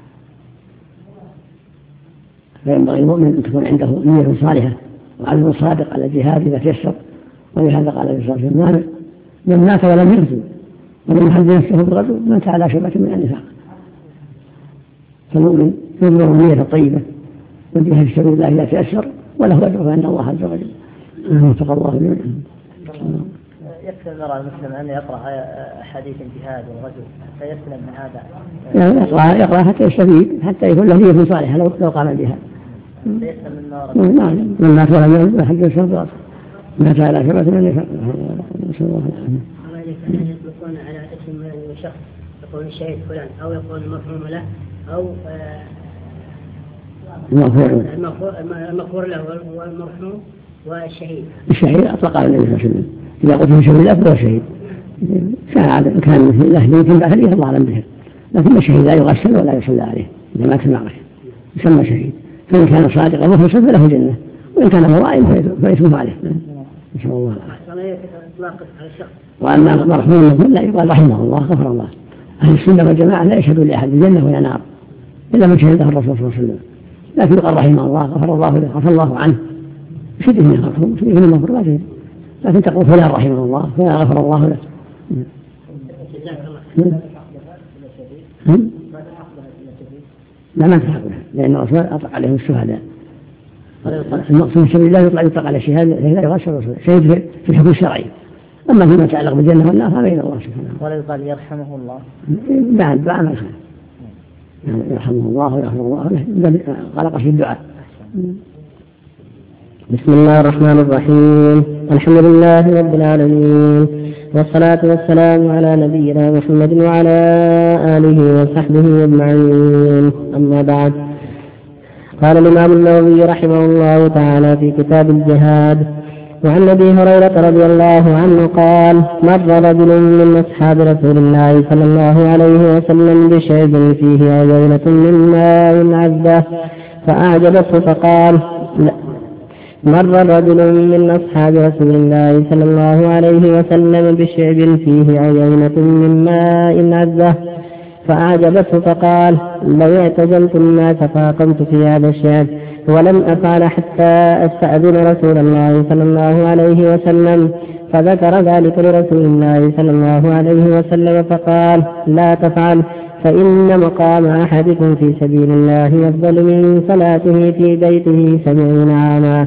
فينبغي المؤمن أن تكون عنده نية صالحة وعزم صادق على الجهاد إذا تيسر. ولهذا قال النبي صلى الله عليه وسلم من مات ولم يغزو ولم يحدث نفسه بالغزو مات على شبكة من النفاق. فالمؤمن يبلغ النية الطيبة والجهاد في سبيل الله إذا تيسر وله أجر عند الله عز وجل. وفق الله منه. يكفي المرأة المسلم أن يقرأ حديث الجهاد والغزو حتى يسلم من هذا؟ يعني يقرأ, يقرأ حتى يستفيد حتى يكون له نية صالحة لو لو قام الجهاد. يسلم من نار. نعم من مات ولم يغزو حتى يسلم مات على شبكة من النفاق. نسأل الله العافية. أن يطلقون على اسم شخص يقول الشهيد فلان أو يقول المرحوم له أو المغفور له والمرحوم والشهيد. الشهيد أطلق على النبي صلى الله عليه وسلم إذا قلت في شهيد أفضل شهيد كان كان له يمكن بعد الإيه الله أعلم به، لكن الشهيد لا يغسل ولا يصلى عليه إذا مات المعركة يسمى شهيد. فإن كان صادقا مخلصا فله جنة وإن كان مرائم فيتوب عليه. إن شاء الله. وأما المرحوم لا يقال رحمه الله غفر الله. أهل السنة والجماعة لا يشهدون لأحد بالجنة ولا نار إلا من شهده الرسول صلى الله عليه وسلم، لكن يقال رحمه الله غفر الله له غفر الله عنه شده من المرحوم شده من المغفور، لكن تقول فلان رحمه الله فلان غفر الله له. لا ما تحق له لأن الرسول أطلق عليهم الشهداء. المقصود في الله يطلق يطلق على الشهادة لا يغش الرسول شهيد في الحكم الشرعي. أما فيما يتعلق بالجنة والنار فبين الله سبحانه. ولا يقال يرحمه الله بعد بعد ما كان يرحمه الله ويغفر الله له غلق في الدعاء. بسم الله الرحمن الرحيم. الحمد لله رب العالمين والصلاة والسلام على نبينا محمد وعلى آله وصحبه أجمعين. أما بعد، قال الإمام النووي رحمه الله تعالى في كتاب الجهاد: وعن أبي هريرة رضي الله عنه قال: مر رجل من أصحاب رسول الله صلى الله عليه وسلم بشيب فيه عجينة من ماء عذبة فأعجبته فقال مر رجل من أصحاب رسول الله صلى الله عليه وسلم بشعب فيه عجينة من ماء عذبة فأعجبته فقال: لو اعتزلت الناس فأقمت في هذا الشعب ولم أفعل حتى أستأذن رسول الله صلى الله عليه وسلم. فذكر ذلك لرسول الله صلى الله عليه وسلم فقال: لا تفعل، فإن مقام أحدكم في سبيل الله أفضل من صلاته في بيته سبعين عاما.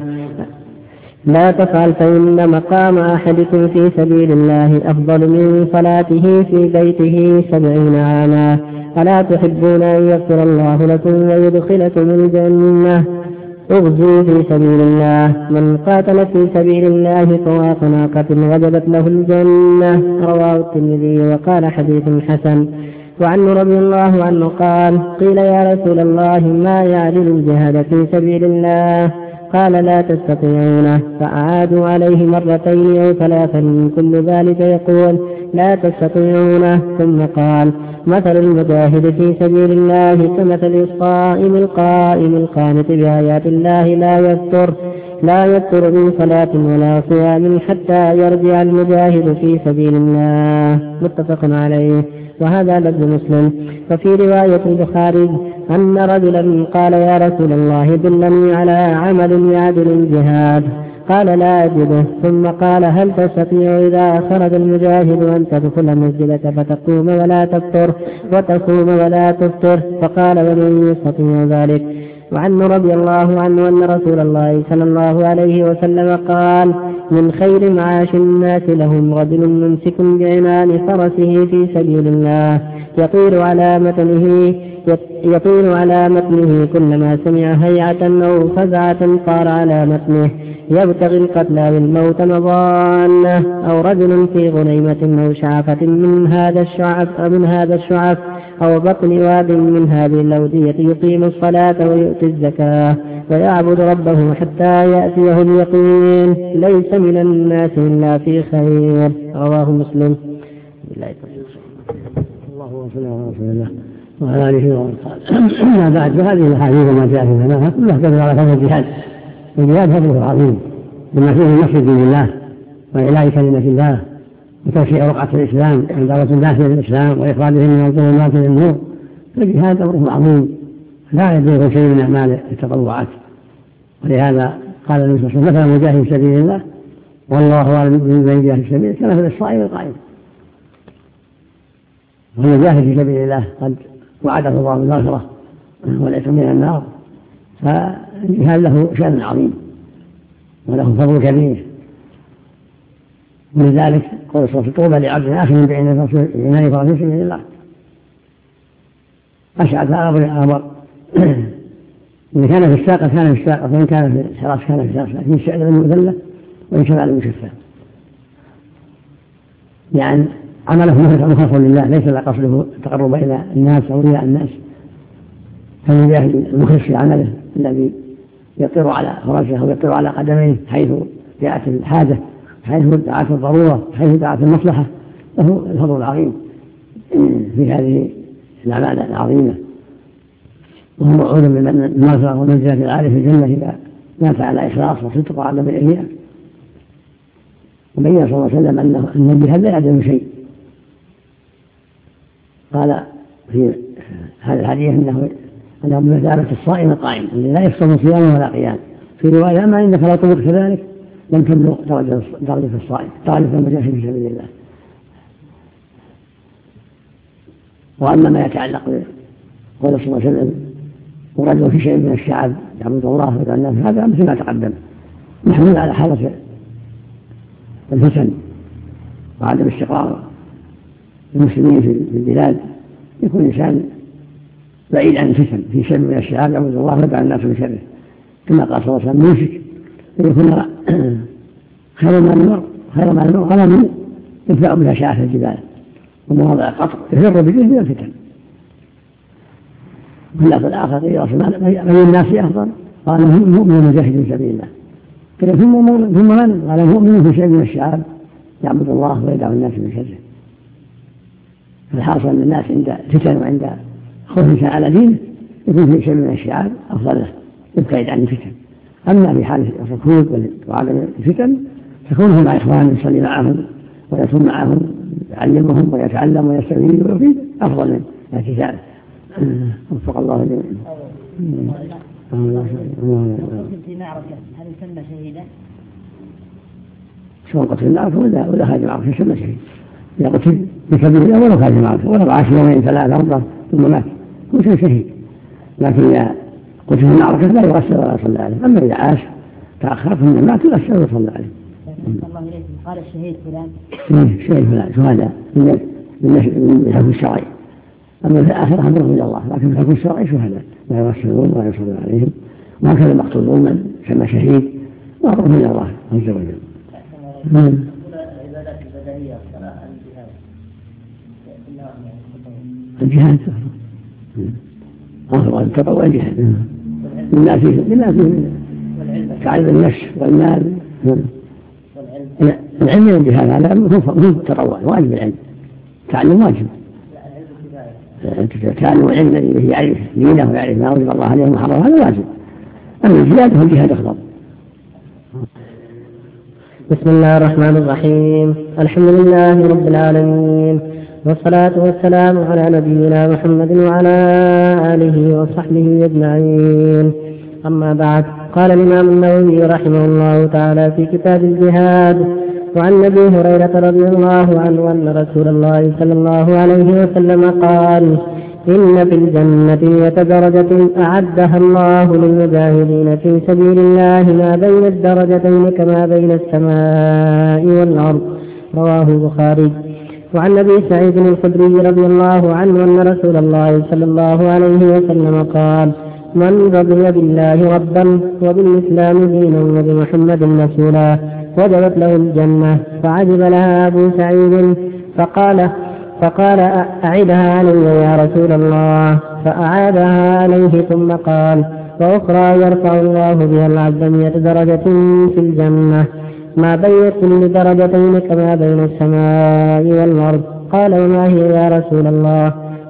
لا تفعل فإن مقام أحدكم في سبيل الله أفضل من صلاته في بيته سبعين عاما. ألا تحبون أن يغفر الله لكم ويدخلكم الجنة؟ اغزوا في سبيل الله. من قاتل في سبيل الله فواق ناقة وجبت له الجنة. رواه الترمذي وقال حديث حسن. وعنه رضي الله عنه قال: قيل يا رسول الله ما يعدل الجهاد في سبيل الله؟ قال: لا تستطيعونه. فأعادوا عليه مرتين أو ثلاثا كل ذلك يقول: لا تستطيعونه. ثم قال: مثل المجاهد في سبيل الله كمثل الصائم القائم القانت بآيات الله لا يفتر لا يفتر من صلاة ولا صيام حتى يرجع المجاهد في سبيل الله. متفق عليه. وهذا لفظ مسلم. وفي رواية البخاري أن رجلا قال: يا رسول الله دلني على عمل يعدل الجهاد. قال: لا أجده. ثم قال: هل تستطيع إذا خرج المجاهد أن تدخل مسجدك فتقوم ولا تفطر وتصوم ولا تفطر؟ فقال: ومن يستطيع ذلك؟ وعن رضي الله عنه أن رسول الله صلى الله عليه وسلم قال: من خير معاش الناس لهم رجل ممسك بعنان فرسه في سبيل الله يطير على متنه يطير على متنه كلما سمع هيعة أو فزعة طار على متنه يبتغي القتلى بالموت مضانة. أو رجل في غنيمة أو شعفة من هذا الشعف من هذا الشعف أو بطن واد من هذه الأودية يقيم الصلاة ويؤتي الزكاة ويعبد ربه حتى يأتيه اليقين ليس من الناس إلا في خير. رواه مسلم. الله وصلى على رسول الله. وعلى آله ومن قال. أما بعد فهذه الأحاديث وما جاء في معناها كلها تدل على فضل الجهاد. الجهاد فضله عظيم بما فيه نصر دين الله وإعلاء كلمة الله وتوسيع رقعة الإسلام ودعوة الناس إلى الإسلام وإخراجهم من الظلمات إلى النور. فالجهاد أمره عظيم لا يبلغ شيء من أعمال التطوعات. ولهذا قال النبي صلى الله عليه وسلم: مثل المجاهد في سبيل الله والله أعلم بمن يجاهد في سبيله كمثل الصائم القائم. والمجاهد في سبيل الله قد وعده الله بالمغفرة والعتق من النار، فالجهاد له شأن عظيم وله فضل كبير. ولذلك قول صلى الله عليه وسلم: طوبى لعبد آخر بعنان فرس في سبيل الله. أشعث أغبر إن كان في الساقة كان في الساقة وإن كان في الحراس كان في الحراس، لكن الشعر المذلة وإن شفع المشفى، يعني عمله مخلص لله ليس لقصده التقرب إلى الناس أو رياء الناس. فالمجاهد المخلص في عمله الذي يطير على فرسه أو يطير على قدميه حيث جاءت الحاجة، حيث دعت الضرورة، حيث دعت المصلحة، له الفضل العظيم في هذه الأعمال العظيمة. وهو موعود بالمغفرة والمنزلة العالية في الجنة إذا مات على إخلاص وصدق وعدم الإرياء. وبين صلى الله عليه وسلم أنه أن الجهاد لا يعدل شيء. قال في هذا الحديث أنه أنه بمثابة الصائم القائم الذي لا يفصل صيامه ولا قيام. في رواية: أما إنك لو طبقت كذلك لم تبلغ درجة الصائم، درجة المجاهد في سبيل الله. وأما ما يتعلق بقول صلى الله عليه وسلم: ورجل في شيء من الشعب يعبد الله ويدعو الناس، هذا مثل ما تقدم محمول على حالة الفتن وعدم استقرار المسلمين في البلاد. يكون الإنسان بعيد عن الفتن في شيء من الشعب يعبد الله ويدعو الناس من شره، كما قال صلى الله عليه وسلم: يوشك أن يكون خير ما المرء خير ما المرء غنم يدفع بها شعث الجبال ومواضع قطر يفر بجهه من الفتن. واللفظ الآخر قيل أي الناس أفضل؟ قال: المؤمن المجاهد في سبيل الله. قيل: ثم من؟ قال: المؤمن في شيء من الشعب يعبد الله ويدعو الناس من شره. فالحاصل أن الناس عند فتن وعند خوف على دينه يكون في شيء من الشعاب أفضل له، يبتعد عن الفتن. أما في حال الركود وعدم الفتن فكونه مع إخوانه يصلي معهم ويصوم معهم يعلمهم ويتعلم ويستفيد ويفيد أفضل من الاعتزال. وفق الله جميعا. في معركة هل يسمى شهيدا؟ سواء قتل المعركة ولا ولا خارج المعركة يسمى شهيد. إذا قتل بسبيل الله ولا خارج المعركة ولو عاش يومين ثلاثة أربعة ثم مات هو شهيد. لكن إذا قتل في المعركة لا يغسل ولا يصلى عليه. أما إذا عاش تأخر ثم مات يغسل ويصلى عليه. الله إليكم قال الشهيد فلان. الشهيد فلان شهداء من الحكم الشرعي. أما في الآخرة أمرهم إلى الله، لكن في الحكم الشرعي شهداء لا يغسلون ولا يصلون عليهم. وهكذا المقتولون من كما شهيد وأمرهم إلى الله عز وجل. الجهاد أفضل التطوع الجهاد لما فيه لما فيه تعلم النفس والمال. العلم من الجهاد هذا هو التطوع واجب. العلم تعلم واجب. تعلم العلم الذي يعرف دينه ويعرف ما وجب الله عليه وحرمه هذا واجب. أما الجهاد هو الجهاد أفضل. بسم الله الرحمن الرحيم. الحمد لله رب العالمين، والصلاة والسلام على نبينا محمد وعلى آله وصحبه أجمعين. أما بعد، قال الإمام النووي رحمه الله تعالى في كتاب الجهاد: وعن أبي هريرة رضي الله عنه أن رسول الله صلى الله عليه وسلم قال: إن في الجنة درجة أعدها الله للمجاهدين في سبيل الله ما بين الدرجتين كما بين السماء والأرض. رواه البخاري. وعن أبي سعيد الخدري رضي الله عنه أن رسول الله صلى الله عليه وسلم قال: من رضي بالله ربا وبالإسلام دينا وبمحمد رسولا وجبت له الجنة. فعجب لها أبو سعيد فقال فقال أعدها علي يا رسول الله. فأعادها عليه ثم قال: وأخرى يرفع الله بها العبد مئة درجة في الجنة ما بين كل درجتين كما بين السماء والأرض. قال: وما هي يا رسول الله؟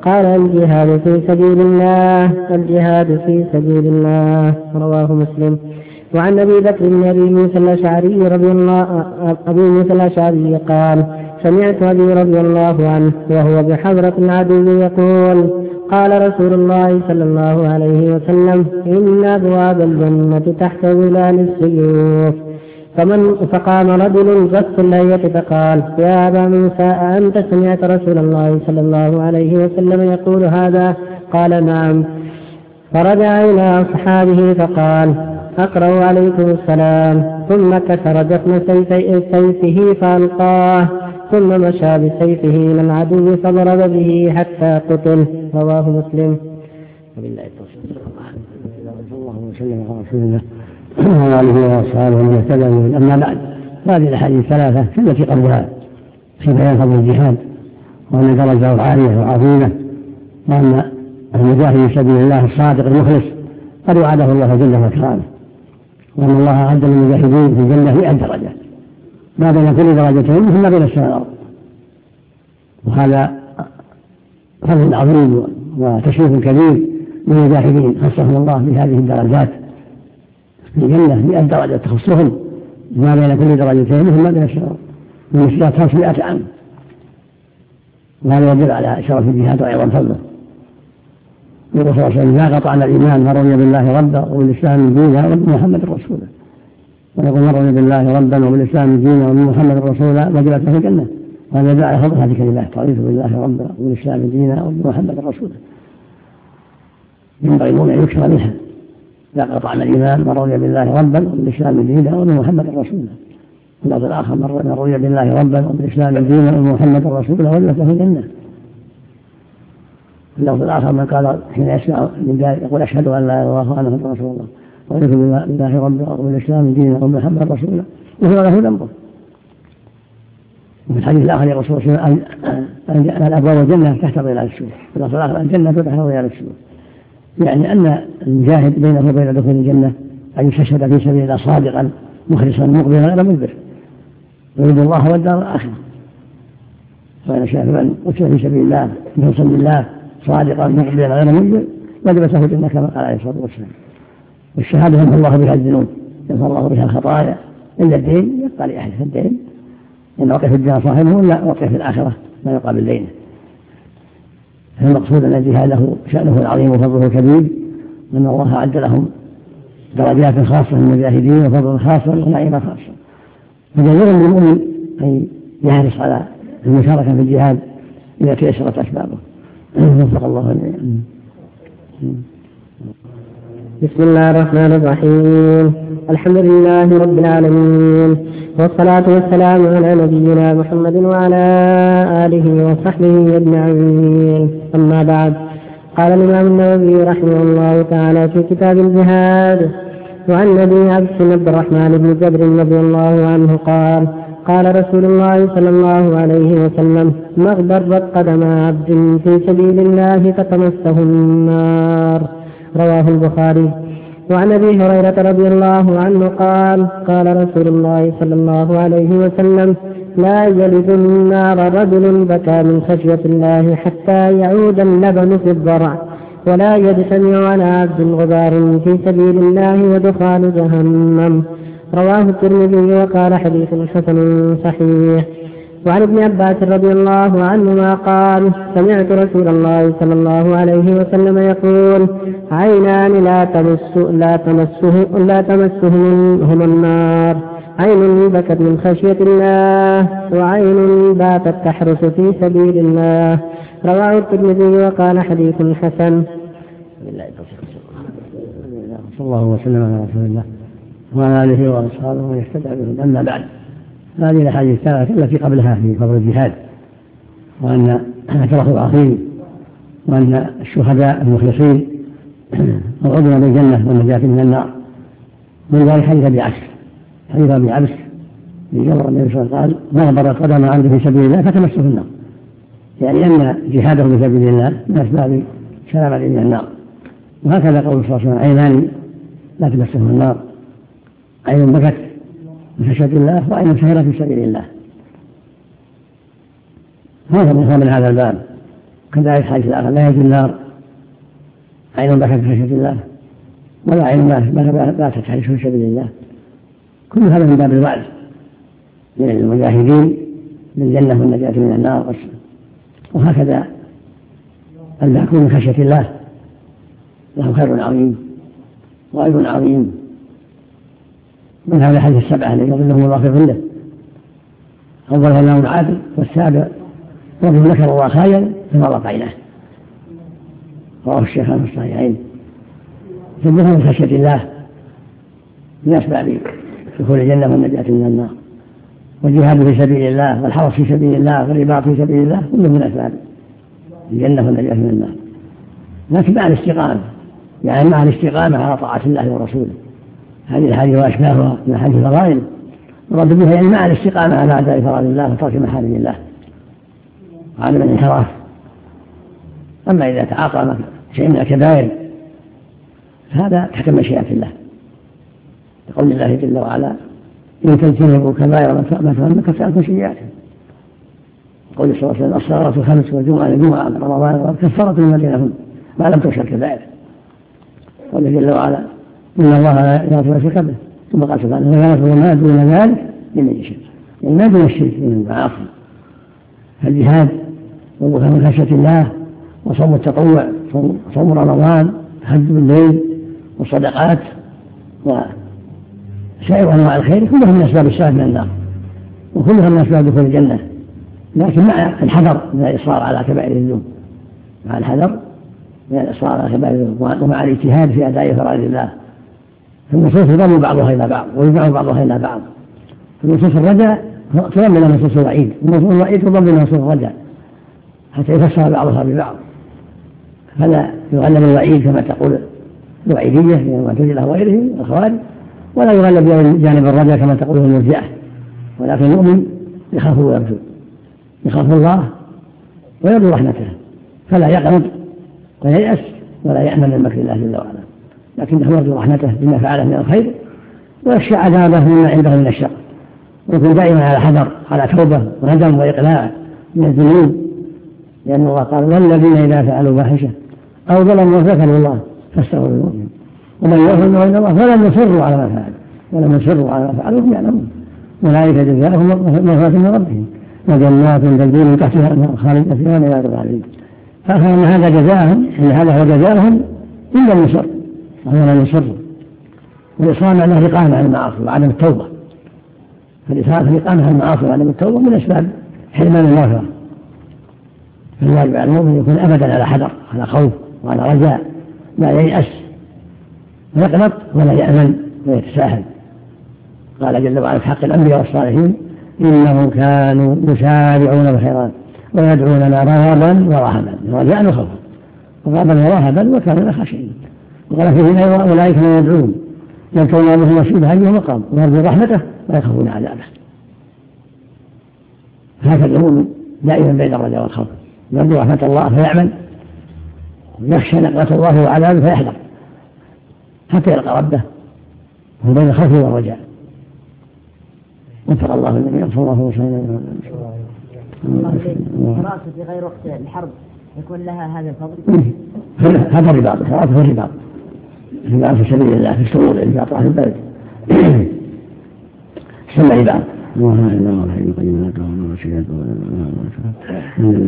قال الجهاد في سبيل الله الجهاد في سبيل الله رواه مسلم. وعن أبي بكر بن أبي موسى الأشعري رضي الله أبي موسى الأشعري قال سمعت أبي رضي الله عنه وهو بحضرة العدو يقول قال رسول الله صلى الله عليه وسلم إن أبواب الجنة تحت ظلال السيوف. فمن فقام رجل قص اللية فقال يا أبا موسى أنت سمعت رسول الله صلى الله عليه وسلم يقول هذا؟ قال نعم. فرجع إلى أصحابه فقال أقرأ عليكم السلام. ثم كسر جفن سيفه فألقاه ثم مشى بسيفه إلى العدو فضرب به حتى قتل. رواه مسلم. وبالله التوفيق. الله وسلم على رسول الله وعلى آله وأصحابه ومن اهتدى به. أما بعد هذه الأحاديث الثلاثة التي قبلها في بيان فضل الجهاد وأن درجته عالية وعظيمة وأن المجاهد في سبيل الله الصادق المخلص قد وعده الله جل وعلا وأن الله أعد للمجاهدين في الجنة مئة درجة ما بين كل درجتين مثل ما بين السماء والأرض. وهذا فضل عظيم وتشريف كبير للمجاهدين خصهم الله بهذه الدرجات في الجنة مئة درجة تخصهم ما بين كل درجتين مثل ما بين السماء من مسجد خمسمائة عام. وهذا يدل على شرف الجهاد وعظم فضله. يقول صلى الله عليه وسلم لا قطعنا الإيمان من رضي بالله ربا وبالإسلام دينا وبمحمد رسولا. ويقول من رضي بالله ربا وبالإسلام دينا وبمحمد رسولا وجبت له الجنة. وهذا يدل على فضل هذه الكلمات رضيت بالله ربا وبالإسلام دينا وبمحمد رسولا. ينبغي المؤمن أن يكثر منها. لا قطعنا الإيمان من رضي بالله ربا وبالإسلام دينا وبمحمد رسولا. واللفظ الآخر من رضي بالله ربا وبالإسلام دينا وبمحمد رسولا وجبت له الجنة. اللفظ الآخر من قال حين يسمع من ذلك يقول أشهد أن لا إله إلا الله وأن محمدا رسول الله ورضيت بالله ربا وبالإسلام دينا وبمحمد رسول الله وهو له ذنبه. وفي الحديث الآخر يا رسول الله أن الأبواب الجنة تحت ظلال السيوف. في اللفظ الآخر الجنة تحت ظلال السيوف. يعني أن المجاهد بينه وبين دخول الجنة أن يستشهد في سبيل الله صادقا مخلصا مقبلا غير مدبر يريد الله والدار الآخرة. فإن شاء من قتل في سبيل الله مخلصا لله صادقا مقبلا غير مدبر وجبت له الجنة كما قال عليه الصلاة والسلام. والشهادة يمحو الله بها الذنوب يغفر الله بها الخطايا إلا الدين يبقى لأحد الدين إن وقف الدين صاحبه لا وقف في الآخرة ما يقابل دينه. فالمقصود أن الجهاد له شأنه العظيم وفضله الكبير وأن الله أعد لهم درجات خاصة من المجاهدين وفضل خاصة ونعيمة خاصة. فجميع المؤمن أن يحرص على المشاركة في الجهاد إذا تيسرت أسبابه. وفق الله الجميع. بسم الله الرحمن الرحيم. الحمد لله رب العالمين والصلاة والسلام على نبينا محمد وعلى آله وصحبه أجمعين. أما بعد قال الإمام النووي رحمه الله تعالى في كتاب الجهاد وعن أبي عبد الرحمن بن جبر رضي الله عنه قال قال رسول الله صلى الله عليه وسلم ما اغبرت قدم عبد في سبيل الله فتمسه النار. رواه البخاري. وعن أبي هريرة رضي الله عنه قال قال رسول الله صلى الله عليه وسلم لا يلد النار رجل بكى من خشية الله حتى يعود اللبن في الضرع ولا يجتمع على عبد غبار في سبيل الله ودخان جهنم. رواه الترمذي وقال حديث حسن صحيح. وعن ابن عباس رضي الله عنهما قال سمعت رسول الله صلى الله عليه وسلم يقول عينان لا تمس لا تمسه لا تمسهما النار عين بكت من خشية الله وعين باتت تحرس في سبيل الله. رواه الترمذي وقال حديث حسن. صلى الله وسلم على رسول الله وعلى آله وأصحابه ومن اهتدى بهم. أما بعد هذه الأحاديث الثلاثة التي قبلها في فضل الجهاد وأن أجره عظيم وأن الشهداء المخلصين موعودون بالجنة والنجاة من النار. من ذلك حديث أبي عبس حديث أبي عبس يجبر النبي صلى الله عليه وسلم قال ما غبر قدم عنده في سبيل الله فتمسه النار. يعني أن جهاده في سبيل الله من أسباب سلامة من النار. وهكذا قول صلى الله عليه وسلم عينان لا تمسه النار عين بكت من خشية الله وعين سهرة في سبيل الله. هذا من هذا الباب كذلك حديث الآخر لا يجوز النار عين بكت خشية الله ولا عين باتت حديث في سبيل الله. كل هذا من باب الوعد للمجاهدين بالجنة والنجاة من النار. وهكذا الباكون من خشية الله له خير عظيم وأجر عظيم. من هذا الحديث السبعة الذي يظلهم الله في ظله أولها الله العادل والسابع رجل ذكر الله خيرا فمرق عينه رواه الشيخان في الصحيحين. فالبكون من خشية الله من أسباب دخول الجنة والنجاة من النار. والجهاد في سبيل الله والحرص في سبيل الله والرباط في سبيل الله كله من أسباب الجنة والنجاة من النار. لكن مع الاستقامة يعني مع الاستقامة على طاعة الله ورسوله. هذه الحديث وأشباهها من حديث الفضائل مراد بها يعني مع الاستقامة على أداء فرائض الله وترك محارم الله وعدم الانحراف. أما إذا تعاقب شيء من الكبائر هذا تحت مشيئة الله لقول الله جل وعلا إن تجتنبوا كبائر ما تنكفت عنكم سيئاتكم. قول صلى الله عليه وسلم الصلوات الخمس والجمعة الجمعة رمضان كفارة لما بينهم ما لم تغش الكبائر. قال جل وعلا إن الله لا يغفر الشرك به ثم قال سبحانه ويغفر ما دون ذلك لمن يشاء يعني ما دون الشرك من المعاصي. فالجهاد والبكاء من خشية الله وصوم التطوع صوم رمضان حج بالليل والصدقات وسائر أنواع الخير كلها من أسباب السلامة من النار وكلها من أسباب دخول الجنة. لكن مع الحذر من الإصرار على كبائر الذنوب مع الحذر من الإصرار على كبائر الذنوب ومع الاجتهاد في أداء فرائض الله. فالنصوص يضم بعضها إلى بعض ويجمع بعضها إلى بعض. فنصوص الرجاء تضم إلى نصوص الوعيد ونصوص الوعيد تضم إلى نصوص الرجاء حتى يفسر بعضها ببعض. فلا يغلب الوعيد كما تقول الوعيدية من المعتزلة وغيرهم الخوارج ولا يغلب جانب الرجاء كما تقول المرجئة. ولكن المؤمن يخاف ويرجو يخاف الله ويرجو رحمته فلا يقنط ولا ييأس ولا يأمن من مكر الله جل وعلا لكنه يرجو رحمته بما فعله من الخير ويخشى عذابه مما عنده من الشر ويكون دائما على حذر على توبة وندم وإقلاع من الذنوب. لأن الله قال والذين إذا فعلوا فاحشة أو ظلموا ذكروا الله فاستغفروا لذنوبهم ومن يغفر إلا الله فلم يصروا على ما فعلوا ولم يصروا على ما فعلوا وهم يعلمون أولئك جزاؤهم مغفرة من ربهم وجنات تجري من تحتها الأنهار خالدين فيها إلى أبد الآبدين. فأخبر أن هذا جزاءهم أن هذا هو جزاؤهم إلا النصر وهو لم يصروا. والإصرار معناه الإقامة على المعاصي وعدم التوبة. فالإقامة على المعاصي وعدم التوبة من أسباب حرمان المغفرة. فالواجب على المؤمن يكون أبدا على حذر على خوف وعلى رجاء لا ييأس ويقنط ولا يأمن ويتساهل. قال جل وعلا في حق الأنبياء والصالحين إنهم كانوا يسارعون بالخيرات ويدعوننا رغبا ورهبا رجاء وخوفا رغبا ورهبا وكانوا خاشعين. وقال فيه أولئك من يدعون يبتغون ربهم وسيلة أيهم مقام ويرجون رحمته ويخافون عذابه. هكذا المؤمن دائما بين الرجاء والخوف يرجو رحمة الله فيعمل ويخشى نقمة الله وعذابه فيحذر حتى يلقى ربه هو بين الخوف والرجاء. وفق الله الذي يغفر الله وسلم. القراءة في غير وقت الحرب يكون لها هذا الفضل. هذا الرباط القراءة في الرباط الرباط في سبيل الله في الشرور الرباط في البلد سمع رباط. الله إلا الله الحي القيوم لا تأخذه سنة ولا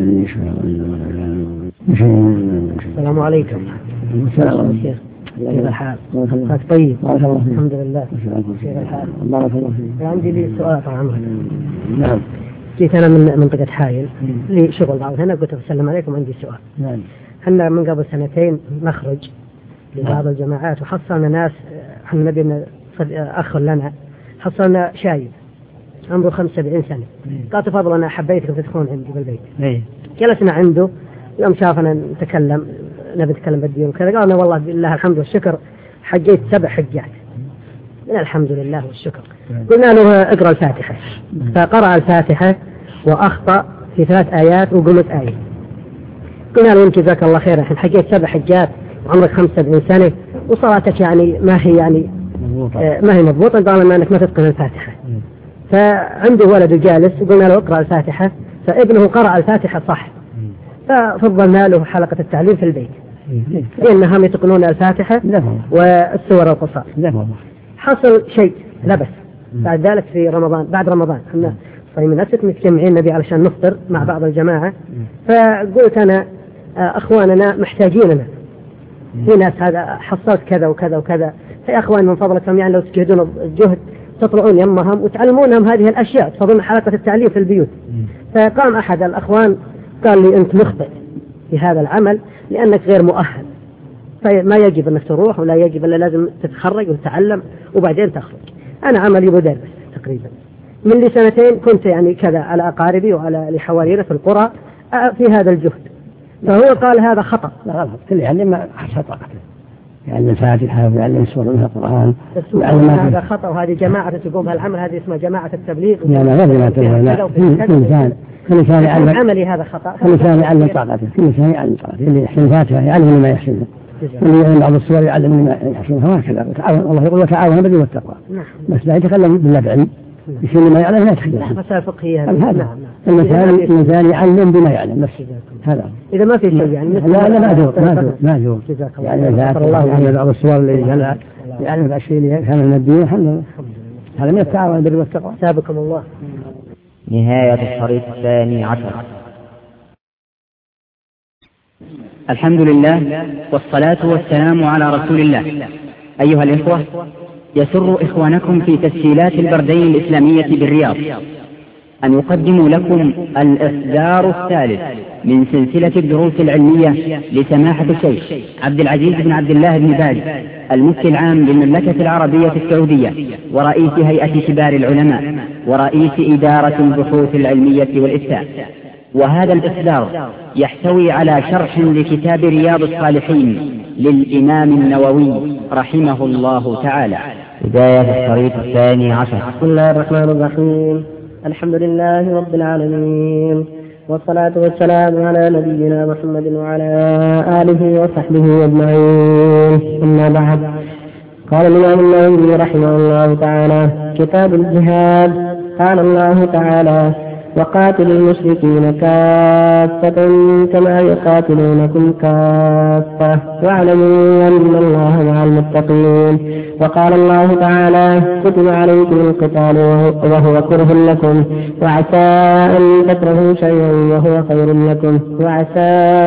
نوم. السلام عليكم. السلام عليكم. كيف الحال؟ طيب الحمد لله. كيف الحال؟ بارك الله فيك. عندي لي سؤال طبعا. نعم. جيت أنا من منطقة حائل لي شغل بعض هنا قلت أسلم عليكم عندي سؤال. نعم. احنا من قبل سنتين نخرج لبعض الجماعات وحصلنا ناس احنا نبي أخ لنا حصلنا شايب عمره خمسة وسبعين سنة قال تفضل أنا حبيتكم تدخلون عندي بالبيت. جلسنا عنده يوم شافنا نتكلم نبي نتكلم بالدين وكذا قالنا والله بالله الحمد والشكر حجيت سبع حجات من الحمد لله والشكر. قلنا له اقرأ الفاتحة فقرأ الفاتحة وأخطأ في ثلاث آيات وقلت آية. قلنا له انت جزاك الله خير الحين حجيت سبع حجات وعمرك خمسة وسبعين سنة وصلاتك يعني ما هي يعني آه ما هي مضبوطة طالما انك ما تتقن الفاتحة. فعنده ولد جالس وقلنا له اقرأ الفاتحة فابنه قرأ الفاتحة صح ففضلنا له حلقة التعليم في البيت لأنهم يتقنون الفاتحة والسور القصار. حصل شيء لبس بعد ذلك في رمضان، بعد رمضان احنا صايمين ست مجتمعين نبي علشان نفطر مع بعض الجماعة، فقلت أنا أخواننا محتاجيننا في ناس هذا حصلت كذا وكذا وكذا، يا أخوان من فضلكم يعني لو تجهدون الجهد تطلعون يمهم وتعلمونهم هذه الأشياء، تفضلون حلقة التعليم في البيوت. فقام أحد الأخوان قال لي أنت مخطئ في هذا العمل لأنك غير مؤهل، فما يجب أنك تروح ولا يجب أن لازم تتخرج وتتعلم وبعدين تخرج. أنا عملي مدرس تقريبا من لي سنتين، كنت يعني كذا على أقاربي وعلى لحوالينا في القرى في هذا الجهد، فهو قال هذا خطأ. لا غلط، كل يعلم ما حسب طاقته، يعلم الفاتحة ويعلم سورة من القرآن. هذا خطأ، وهذه جماعة تقوم هالعمل، هذه اسمها جماعة التبليغ. لا لا غير جماعة التبليغ، كل إنسان يعلم عملي هذا خطأ، كل إنسان يعلم طاقته، كل إنسان يعلم طاقته، اللي يحسن الفاتحة يعلم ما يحسنه، واللي يعلم بعض السور يعلم ما يحسنها، وهكذا. الله يقول وتعاونوا بالبر والتقوى، بس لا يتكلم بالله بعلم يشير ما يعلم لا يتكلم. مسائل فقهية هذا المثال، المثال يعلم بما يعلم بس هذا. إذا ما في شيء يعني لا لا ما جور ما جور ما جور يعني ذات الله بعض الصور اللي يعلم الأشياء اللي كان من الدين الحمد لله، هذا من التعاون بالبر والتقوى. سابقكم الله. نهاية الشريط الثاني عشر. الحمد لله والصلاة والسلام على رسول الله. أيها الإخوة، يسر إخوانكم في تسجيلات البردين الإسلامية بالرياض أن يقدموا لكم الإصدار الثالث من سلسلة الدروس العلمية لسماحة الشيخ عبد العزيز بن عبد الله بن باز المفتي العام للمملكة العربية السعودية ورئيس هيئة كبار العلماء ورئيس إدارة البحوث العلمية والإفتاء. وهذا الإصدار يحتوي على شرح لكتاب رياض الصالحين للإمام النووي رحمه الله تعالى. بداية الشريط الثاني عشر. بسم الله الرحمن الرحيم. الحمد لله رب العالمين، والصلاة والسلام على نبينا محمد وعلى آله وصحبه أجمعين، أما بعد. قال الإمام النووي رحمه الله تعالى: كتاب الجهاد. قال الله تعالى: وقاتلوا المشركين كافة كما يقاتلونكم كافة واعلموا أن الله مع المتقين. وقال الله تعالى: كتب عليكم القتال وهو كره لكم وعسى أن تكرهوا شيئا وهو خير لكم وعسى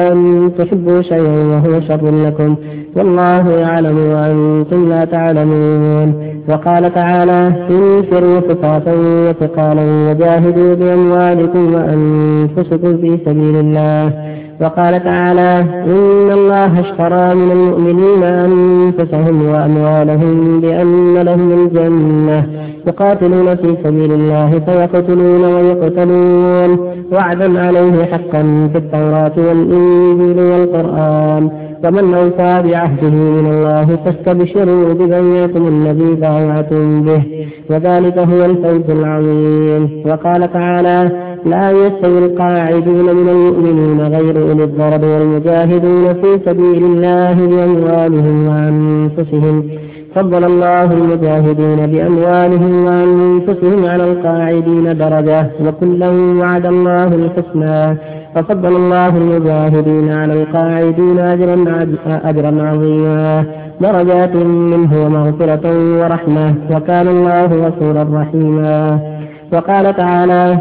أن تحبوا شيئا وهو شر لكم والله يعلم وأنتم لا تعلمون. وقال تعالى: انفروا خفافا وثقالا وجاهدوا بأموالكم وأنفسكم في سبيل الله. وقال تعالى: إن الله اشترى من المؤمنين أنفسهم وأموالهم بأن لهم الجنة يقاتلون في سبيل الله فيقتلون ويقتلون وعدا عليه حقا في التوراة والإنجيل والقرآن ومن أوفى بعهده من الله فاستبشروا ببيعكم الذي بايعتم به وذلك هو الفوز العظيم. وقال تعالى: لا يستوي القاعدون من المؤمنين غير أولي الضرر والمجاهدون في سبيل الله بأموالهم وأنفسهم فضل الله المجاهدين بأموالهم وأنفسهم على القاعدين درجة وكلا وعد الله الحسنى ففضل الله المجاهدين على القاعدين أجرا أجرا عظيما درجات منه ومغفرة ورحمة وكان الله غفورا رحيما. وقال تعالى: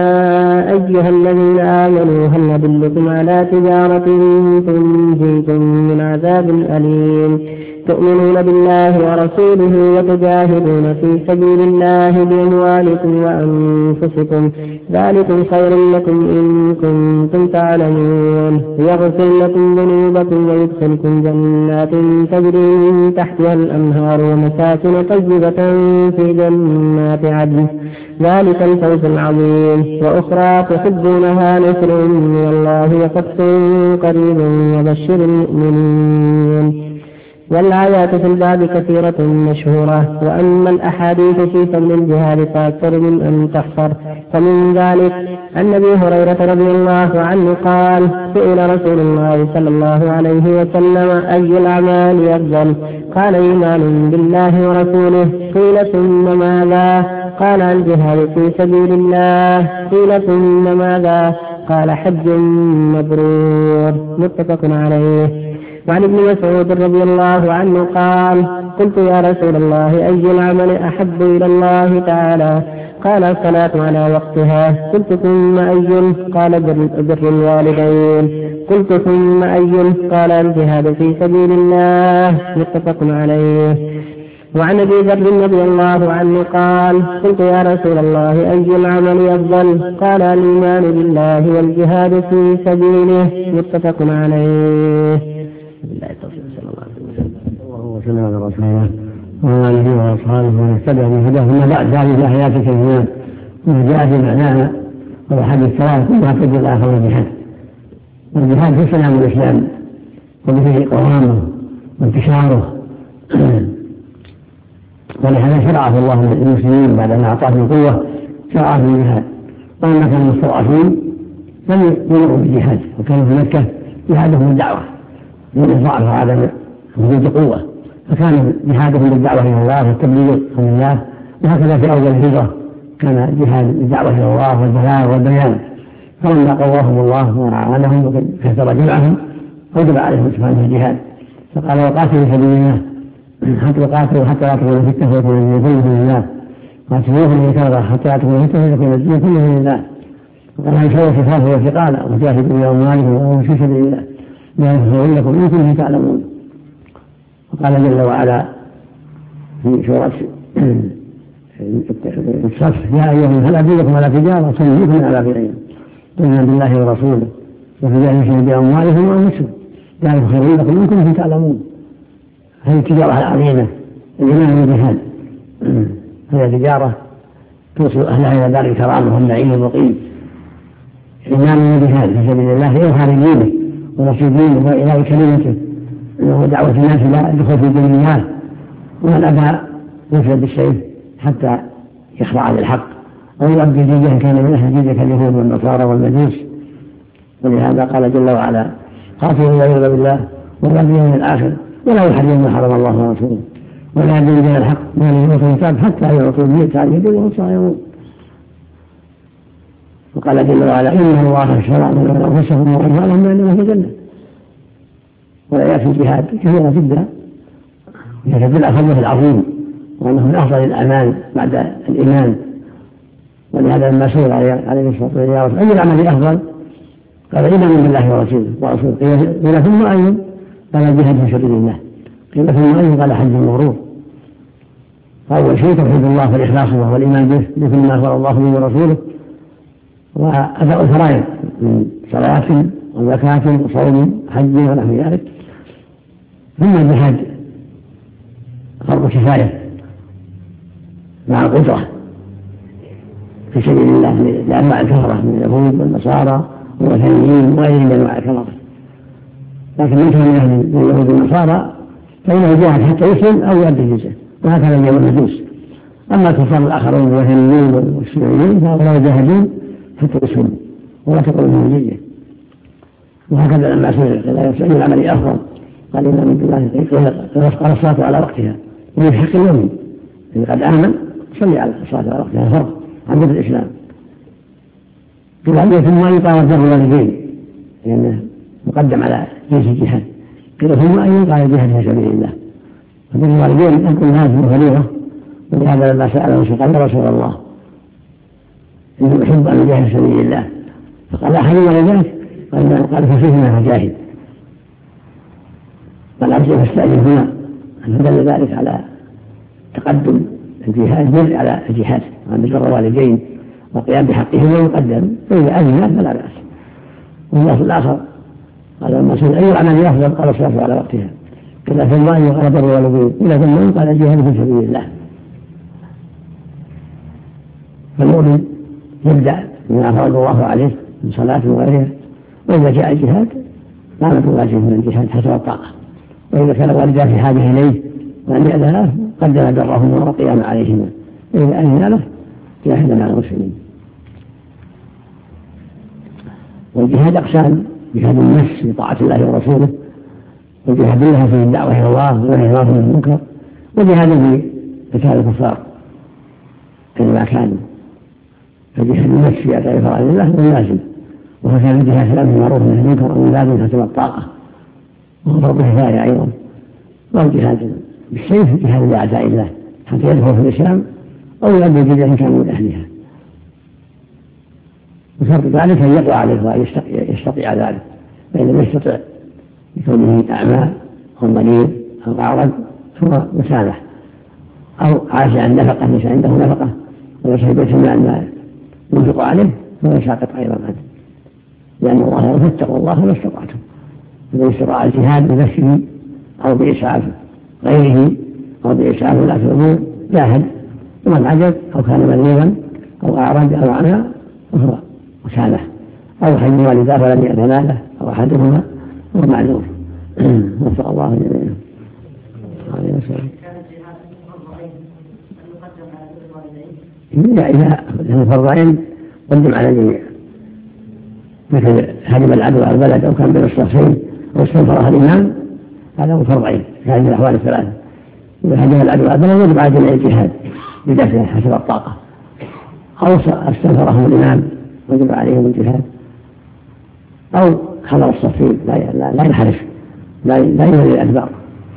يا أيها الذين آمنوا هل ندلكم على تجارة تنجيكم من عذاب أليم تؤمنون بالله ورسوله وتجاهدون في سبيل الله بأموالكم وأنفسكم ذلكم خير لكم إن كنتم تعلمون يغفر لكم ذنوبكم ويدخلكم جنات تجري من تحتها الأنهار ومساكن طيبة في جنات عدن ذلك الفوز العظيم. وأخرى تحبونها نصر من الله وفتح قريب وبشر المؤمنين. والآيات في الباب كثيرة مشهورة، وأما الأحاديث في فضل الجهاد فأكثر من أن تحصر. فمن ذلك عن أبي هريرة رضي الله عنه قال: سئل رسول الله صلى الله عليه وسلم: أي الأعمال أفضل؟ قال: إيمان بالله ورسوله. قيل: ثم ماذا؟ قال: الجهاد في سبيل الله. قيل: ثم ماذا؟ قال حج مبرور متفق عليه. وعن ابن مسعود رضي الله عنه قال قلت يا رسول الله أي العمل أحب إلى الله تعالى؟ قال الصلاة على وقتها. قلت ثم أي؟ قال بر الوالدين. قلت ثم أي؟ قال الجهاد في سبيل الله متفق عليه. وعن ابي ذر رضي الله عنه قال قلت يا رسول الله أي العمل أفضل؟ قال الإيمان بالله والجهاد في سبيله متفق عليه. الله وسلم على رسول الله وعلى اله واصحابه ومن اتبع بهداه. ثم بعد هذه الايات الكريمات ما جاء في معناها وهو حديث الصلاه كلها تدل على خير الجهاد. والجهاد في سلام الاسلام وبه قوامه وانتشاره، ولهذا شرعه الله للمسلمين بعد ان اعطاهم القوه شرعه الجهاد. وان كانوا المستضعفين لم يمروا بالجهاد وكانوا في مكه جهادهم الدعوه من الضعف وعدم وجود قوة، فكان جهادهم بالدعوة إلى الله والتبليغ عن الله. وهكذا في أول الهجرة كان جهاد بالدعوة إلى الله والبلاغ والبيان. فلما قواهم الله وأعانهم وكثر جمعهم وجب عليهم سبحانه الجهاد، فقال وقاتلوا في سبيل الله حتى قاتلوا حتى لا تكون فتنة ويكون الدين كله لله، قاتلوهم لكذا حتى لا تكون فتنة ويكون الدين كله لله. وقال يسوي خفافه وثقالا وجاهدوا بأموالكم وأنفسكم في سبيل الله ذلك خير لكم إن كنتم تعلمون. وقال جل وعلا في سورة الصف يا أيها هل أدلكم على تجارة تنجيكم من عذاب أليم تؤمنون بالله ورسوله وتجاهدون بأموالكم وأنفسكم ذلك خير لكم إن كنتم تعلمون. هذه التجارة العظيمة الإيمان والجهاد، هذه تجارة توصل أهلها إلى دار الكرامة والنعيم المقيم. الإيمان والجهاد في سبيل الله يظهر دينه ونصر دينه وإلى كلمته ودعوة الناس إلى الدخول في دين الله، ومن أبى يفرد بالسيف حتى يخضع للحق أو يؤدي جزية كان من أهل الجزية كاليهود والنصارى والمجوس. ولهذا قال جل وعلا قاتلوا الذين يؤمنون بالله واليوم الآخر ولا يحرمون ما حرم الله ورسوله ولا يدين دين الحق من يؤتوا الكتاب حتى يعطوا الجزية عن يد وهم صاغرون. وقال جل وعلا إن الله اشترى من أنفسهم وأموالهم بأن لهم الجنة. والآيات في الجهاد كثيرة جدا يتدل على فضله العظيم وأنه من أفضل الأعمال بعد الإيمان. ولهذا لما سئل عليه الصلاة والسلام أي العمل أفضل؟ قال إيمان بالله ورسوله ورسوله. قيل ثم أي؟ قال الجهاد في سبيل الله. قيل ثم أي؟ قال حج مبرور. فأول شيء توحيد الله والإخلاص له والإيمان به بكل ما أخبر الله به ورسوله، وأداء الفرائض من صلاة وزكاة وصوم حج ونحو ذلك. ثم الجهاد فرض كفاية مع القدرة في سبيل الله لأنواع الكفرة من اليهود والنصارى والوثنيين وغيرهم من أنواع الكفرة. لكن من كان من أهل اليهود والنصارى فإنه جاهد حتى يسلم أو يؤدي الجزية، وهكذا اليوم المجوس. أما الكفار الآخرون الوثنيين والشيوعيين فهؤلاء جاهدون حتى يسلموا ولا تقبل منهم الجزية. وهكذا لما سئل لا يسأل العمل أفضل قال إن من الله قال الصلاة على وقتها ومن حق المؤمن إذا قد آمن صلي على الصلاة على وقتها فرض عن باب الإسلام. قيل عنده ثم يقال بر الوالدين لأنه مقدم على جنس الجهاد. قيل ثم أي قال الجهاد في سبيل الله. فبر الوالدين يكون هذه فريضة. ولهذا لما سأله قال يا رسول الله إنه أحب أن أجاهد في سبيل الله فقال أحد والداك قال ففيهما فجاهد. قال أرجع فاستأذن هنا أن دل ذلك على تقدم الجهاد دل على الجهاد عن بر الوالدين والقيام بحقهما يقدم، فإذا أذن فلا بأس. والنص الآخر قال لما سئل أي العمل أفضل قال الصلاة على وقتها. قيل ثم أي قال بر الوالدين. قيل ثم قال الجهاد في سبيل الله. فالمؤمن يبدأ بما فرض الله عليه من صلاة وغيرها، وإذا جاء الجهاد قامت الواجب من الجهاد حسب الطاقة. وإذا كان والداه في حاجة إليه وأن يأذنه قدم برهما والقيام عليهما، وإذا أذن له جاهد مع المسلمين. والجهاد أقسام: جهاد النفس في طاعة الله ورسوله، وجهاد الله في الدعوة إلى الله والنهي عن المنكر، وجهاد في قتال الكفار كما كانوا. فجهاد النفس في أداء فرائض الله واللازم، وكان الجهاد الأمر بالمعروف والنهي عن المنكر والجهاد حسب الطاقة وضرب الكفاية أيضا، والجهاد بالسيف جهاد لأعداء الله حتى يدخل في الإسلام أو يؤدي الجزية إن كانوا من أهلها، وشرط ذلك أن يقوى عليه وأن يستطيع ذلك، فإن لم يستطع بكونه أعمى أو مريض أو أعرج ثم مسامح أو عاش عن نفقة ليس عنده نفقة وليس في بيت المال ما ينفق عليه فهو ساقط أيضا عنه، لأن الله يقول فاتقوا الله ما استطعتم، فمن استطاع الجهاد بنفسه أو بإسعاف غيره أو بإسعاف ولاة الأمور جاهد، ومن عجز أو كان مريضا أو أعرج أو أعمى فهو مسامح، أو حي والداه ولم يأت ماله أو أحدهما هو معذور. وفق الله جميعا. لا إذا كان فرضين قدم على الجميع، مثل هدم العدو على البلد أو كان بين الصفين أو استنفرها الإمام هذا هو فرضين في هذه الأحوال الثلاثة. إذا هدم العدو على البلد يجب على جميع الجهاد بدفعه حسب الطاقة، أو استنفرهم الإمام وجب عليهم الجهاد، أو حضر الصفين لا لا, لا ينحرف لا لا يولي الأدبار.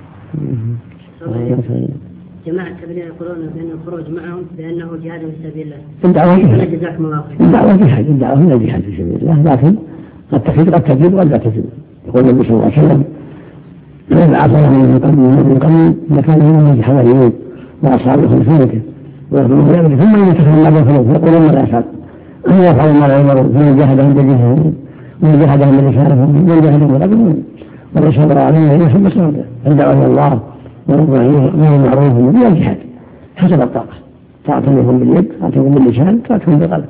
جماعة التبليغ يقولون بأن الخروج معهم بأنه جهاد في سبيل الله. الدعوة جهاد. جزاكم الله خير. الدعوة جهاد، الدعوة هي الجهاد في سبيل الله، لكن قد تفيد قد تجد وقد لا تجد. يقول النبي صلى الله عليه وسلم: من عصاه من قبل من قبل لكان منهم الحواريون وأصحاب خلفيته ويخدمون ذلك ثم ينتهي الله بالخلوف فيقولون ما الأسعد أن يفعل ما لا يمر فمن جاهدهم بجهادهم ومن جاهدهم بلسانهم ومن جاهدهم برجلهم وليس صبر عليه أن يحب صوته. الدعوة إلى الله وهو معروف من الجهاد حسب الطاقة، طاعة لهم باليد، طاعة لهم باللسان، طاعة لهم بالقلب.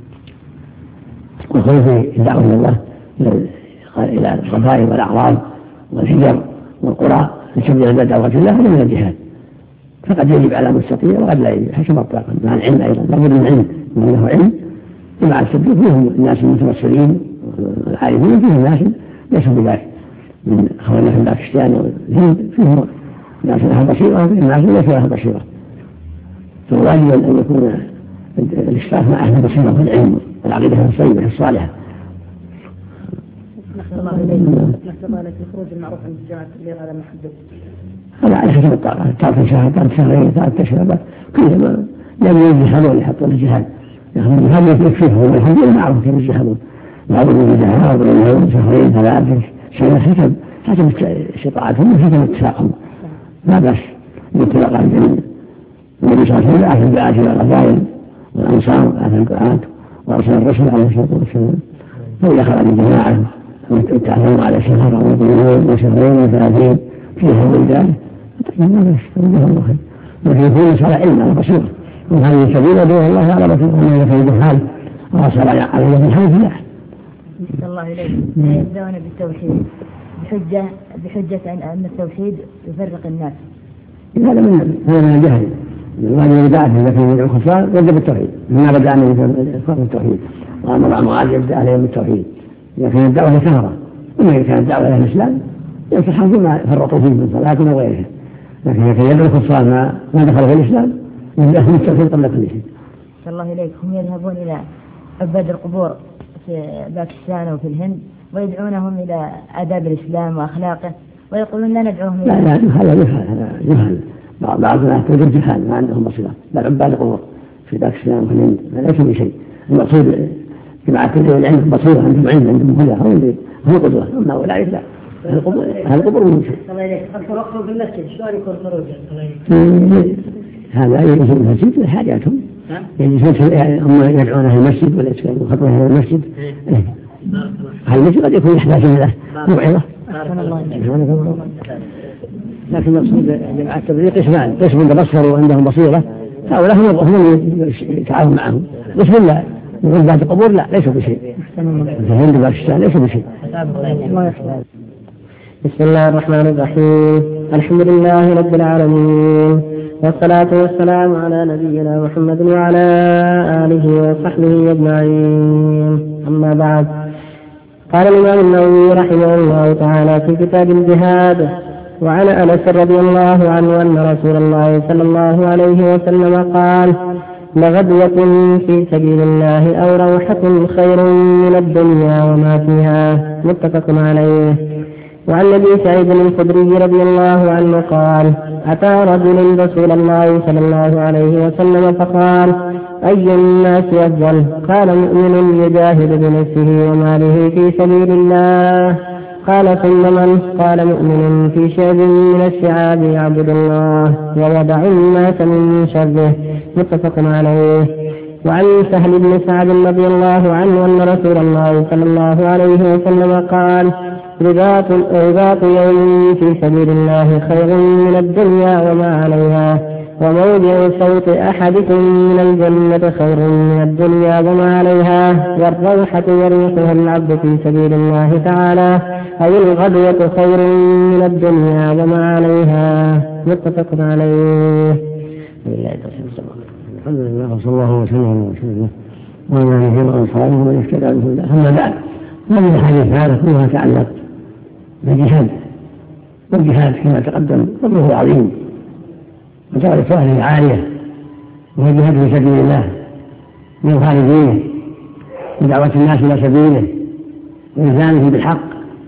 وكل في الدعوة إلى الله إلى القبائل والأعراض والحجر والقرى لتشجع على دعوة الله هذا من الجهاد، فقد يجب على مستطيع وقد لا يجب حسب الطاقة. مع العلم أيضا لابد من علم، من له علم مع السبيل فيهم الناس المتوسلين والعارفين، فيهم ناس ليسوا بذلك من أخواننا في باكستان والهند، فيهم ناس لها بصيرة والناس ليس لها بصيرة، فالواجب أن يكون الإشراف مع أهل البصيرة والعلم والعقيدة الصحيحة الصالحة. نحن الله إليكم نحن الله الخروج المعروف عند الجماعة اللي هذا محدد هذا على حسب الطاقة، ثلاث شهر ثلاث شهرين ثلاث أشهر كلهم لم يجهلون يحطون الجهاد، يعني هذا يكفيهم والحمد لله معروف كيف يجهلون، بعضهم يجهلون بعضهم شهرين ثلاث شهر حسب حسب استطاعتهم وحسب اتفاقهم، لا بأس يتفق عن الجميع. النبي صلى الله عليه وسلم أخذ بآتي القبائل والأنصار وآتي القرآن وأرسل الرسل عليه الصلاة والسلام، فإذا خرج الجماعة وتعلموا على شهر وطيون وشهرين وثلاثين فيها ولدان فتقيم ما بس فرجه الله خير، لكن يكون صار علم على بصيرة وهذه سبيل دون الله على بصيرة ومن يفعل الجهال وصار على يد الحمد لله. نسأل الله إليكم يبدأون بالتوحيد بحجة بحجة أن التوحيد يفرق الناس. هذا من هذا من الجهل، الواجب بدعته إذا كان يدعو خسران يبدأ بالتوحيد، مما بدأ من التوحيد وأمر معاذ يبدأ عليهم بالتوحيد. إذا كانت الدعوة لكهرة، أما إذا كانت الدعوة إلى الإسلام ينصحهم فيما فرطوا فيه من صلاة وغيرها، لكن إذا كان يدعو خسران ما ما دخل في الإسلام يبدأ من التوحيد قبل كل شيء. نسأل الله إليكم يذهبون إلى عباد القبور في باكستان وفي الهند ويدعونهم إلى آداب الإسلام وأخلاقه ويقولون لا ندعوهم إلى. لا لا هذا جهل، هذا جهل. بعض الناس توجد جهال ما عندهم بصيرة، بل عباد القبور في باكستان وفي الهند ليس بشيء. المقصود جماعة العلم بصيرة عندهم علم عندهم هدى هو اللي هو قدوة، أما أولئك لا. هذا القبور من شيء. الله إليك الخروج في المسجد شلون يكون خروج؟ هذا يجلسون في المسجد لحاجاتهم، يجلسون هم يدعونه المسجد ولا يسكنون خطوة إلى المسجد. هذا المسجد قد يكون يحتاج إلى موعظة. لكن المقصود جماعة التبليغ قسمان، قسم تبصروا وعندهم بصيرة هؤلاء هم يتعاون معهم، بسم الله يقول بعد القبور لا ليسوا بشيء، الهند وباكستان ليسوا بشيء. بسم الله الرحمن الرحيم، الحمد لله رب العالمين، والصلاة والسلام على نبينا محمد وعلى آله وصحبه أجمعين، أما بعد. قال الإمام النووي رحمه الله تعالى في كتاب الجهاد: وعن أنس رضي الله عنه أن رسول الله صلى الله عليه وسلم قال: لغدوة في سبيل الله أو روحة خير من الدنيا وما فيها. متفق عليه. وعن أبي سعيد الخدري رضي الله عنه قال: أتى رجل رسول الله صلى الله عليه وسلم فقال: أي الناس أفضل؟ قال: مؤمن يجاهد بنفسه وماله في سبيل الله. قال: ثم من؟ قال: مؤمن في شعب من الشعاب يعبد الله ويدع الناس من شره. متفق عليه. وعن سهل بن سعد رضي الله عنه أن رسول الله صلى الله عليه وسلم قال: رباط يوم في سبيل الله خير من الدنيا وما عليها، وموضع صوت أحدكم من الجنة خير من الدنيا وما عليها، والروحة يريحها العبد في سبيل الله تعالى، أو الغدوة خير من الدنيا وما عليها. متفق عليه. الحمد لله وصلى الله وسلم على رسول الله وعلى آله وأصحابه ومن اهتدى بهداه. أما بعد، هذه الأحاديث هذه كلها تعلق بالجهاد، والجهاد كما تقدم فضله عظيم وتعرف أهله عالية، وهو الجهاد في سبيل الله بإظهار دينه ودعوة الناس إلى سبيله وإلزامه بالحق،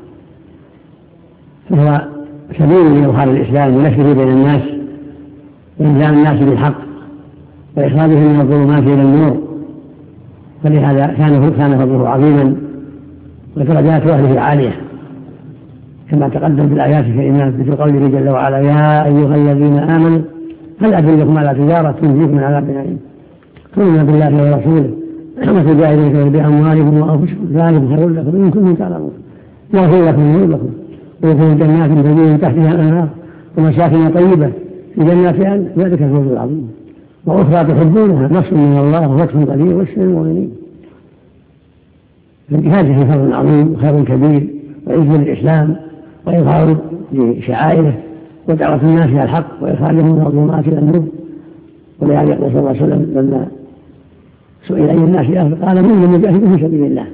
فهو سبيل لإظهار الإسلام ونشره بين الناس وإلزام الناس بالحق وإخراجهم من الظلمات إلى النور. فلهذا كان كان فضله عظيما ودرجات أهله عالية كما تقدم في الآيات الكريمات مثل قوله جل وعلا: يا أيها الذين آمنوا هل أدلكم على تجارة تنجيكم من عذاب أليم تؤمنون بالله ورسوله وتجاهدون بأموالكم وأنفسكم ذلك خير لكم إن كنتم تعلمون يغفر لكم ذنوبكم ويدخلكم جنات تجري من تحتها الأنهار ومساكن طيبة في جنات عدن ذلك الفوز العظيم، وأخرى تحبونها نصر من الله وفتح قريب وبشر المؤمنين. فالجهاد فيه فضل عظيم وخير كبير وعز للإسلام وإظهار لشعائره ودعوة الناس إلى الحق وإخراجهم من الظلمات إلى النور. ولهذا يقول صلى الله عليه وسلم لما سئل أي الناس أفضل قال: من لم يجاهد في سبيل الله.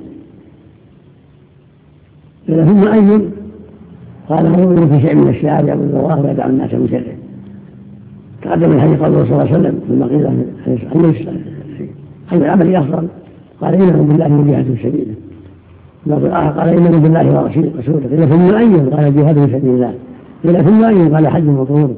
قيل: ثم أي؟ قال: مؤمن في شيء من الشعاب يعبد الله ويدع الناس من شره. تقدم الحديث قوله صلى الله عليه وسلم ثم قيل أي العمل أفضل؟ قال: إيمان بالله وجهاد في سبيله. الآخر قال: إيمان بالله ورسوله. قيل: ثم أي؟ قال: جهاد في سبيل الله. قيل: ثم أي؟ قال: حج مبرور.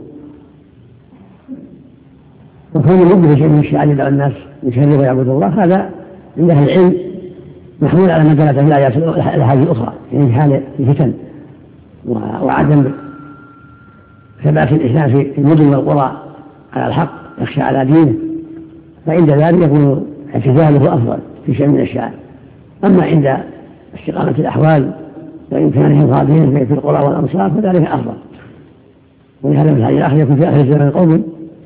وكون يوجه شيء من الشعائر يدعو الناس من شره ويعبد الله، هذا عند أهل العلم محمول على ما دلت في الآيات الأحاديث الأخرى، يعني حال الفتن وعدم ثبات الإسلام في المدن والقرى على الحق يخشى على دينه، فعند ذلك يكون اعتزاله أفضل في شيء من الشعائر. أما عند استقامة الأحوال وإمكانهم خاضعين في القرى والأمصار فذلك أفضل. ولهذا في الحديث الآخر يكون في آخر الزمان قوم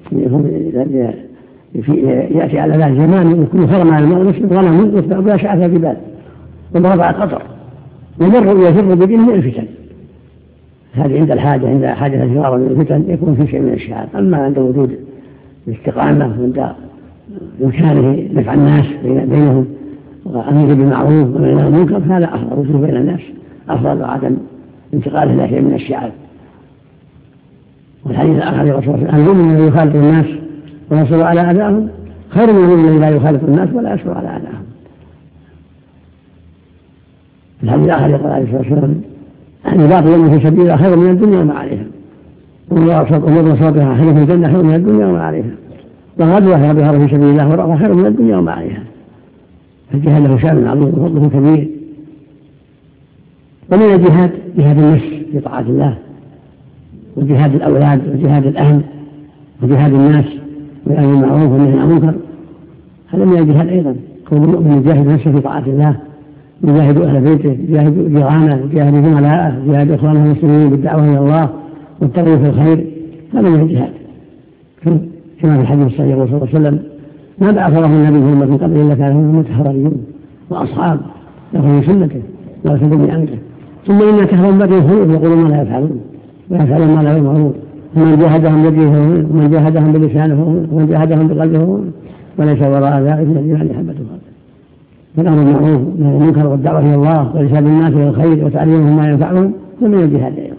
يأتي على ذلك زمان يكون فرما على المرء مسلم غنم يتبع بها شعث الجبال ومرضع قطر ومر يفر بدينه من الفتن. هذه عند الحاجة عند حاجة الفرار من الفتن يكون في شيء من الشعائر. أما عند وجود الاستقامة وعند إمكانه نفع الناس بينهم وأمر بالمعروف ومن المنكر هذا أفضل، وجوه بين الناس أفضل وعدم انتقاله إلى شيء من الشعائر. والحديث الآخر يقول: المؤمن الذي يخالط الناس ويصبر على أذاهم خير من المؤمن الذي لا يخالط الناس ولا يصبر على أذاهم. الحديث الآخر يقول عليه الصلاة والسلام: الرباط يوم في سبيل الله خير من الدنيا وما عليها، ومر صوتها خير من الجنة خير من الدنيا وما عليها، والغدوة بها في سبيل الله والرأفة خير من الدنيا وما عليها. فالجهاد له شأن عظيم وفضله كبير. ومن الجهاد جهاد النفس في طاعة الله، وجهاد الأولاد وجهاد الأهل وجهاد الناس بالأمر بالمعروف والنهي عن المنكر، هذا من الجهاد أيضا. كون المؤمن يجاهد نفسه في طاعة الله، يجاهد أهل بيته، يجاهد جيرانه، يجاهد زملائه، يجاهد إخوانه المسلمين بالدعوة إلى الله والترغيب في الخير، هذا من الجهاد. كما في الحديث الصحيح صلى الله عليه وسلم: ما بعث الله النبي في أمة قبل إلا كان هم متحررين وأصحاب يأخذون سنته ويأخذون بأمره، ثم إن كهرهم بدء الخلوف يقولون ما لا يفعلون ويفعلون ما لا يؤمرون، ومن جاهدهم بيده ومن جاهدهم بلسانه ومن جاهدهم بقلبه وليس وراء ذلك من الإيمان حبة خردل. فالأمر بالمعروف والنهي عن المنكر والدعوة إلى الله وإرشاد الناس إلى الخير وتعليمهم ما ينفعهم ومن الجهاد أيضا.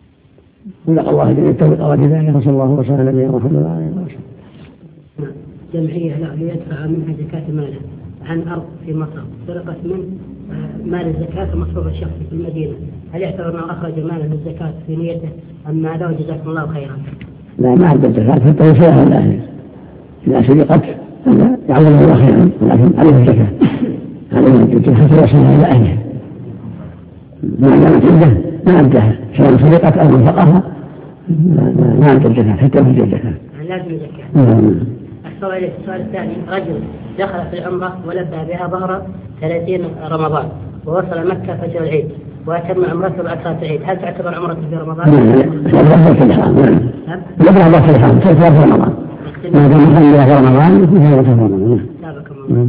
ولقى الله جل التوفيق والهداية، وصلى الله وسلم على نبينا محمد وعلى آله وصحبه. جمعية له ليدفع منها زكاة ماله عن أرض في مصر سرقت من مال الزكاة المصروف الشخصي في المدينة، هل يعتبر أنه أخرج ماله من الزكاة في نيته أم ماذا؟ وجزاكم الله خيرا. لا، ما عند الزكاة حتى يسيرها الأهل إذا سرقت هذا يعوض الله خيرا، ولكن عليه الزكاة عليه الزكاة حتى يوصلها إلى أهلها. ما دامت عنده ما أدها سواء سرقت أو انفقها ما عند الزكاة حتى يوصل الزكاة. لازم الزكاة. السؤال السؤال الثاني، رجل دخل في العمرة ولبى بها ظهر ثلاثين رمضان ووصل مكة فجر العيد وأتم عمرته بعشرة العيد، هل تعتبر عمرته في رمضان؟ لا، في الحرام. نعم. يبرع الله في الحرام في رمضان. ما دام يصلي في رمضان فهو في رمضان. نعم.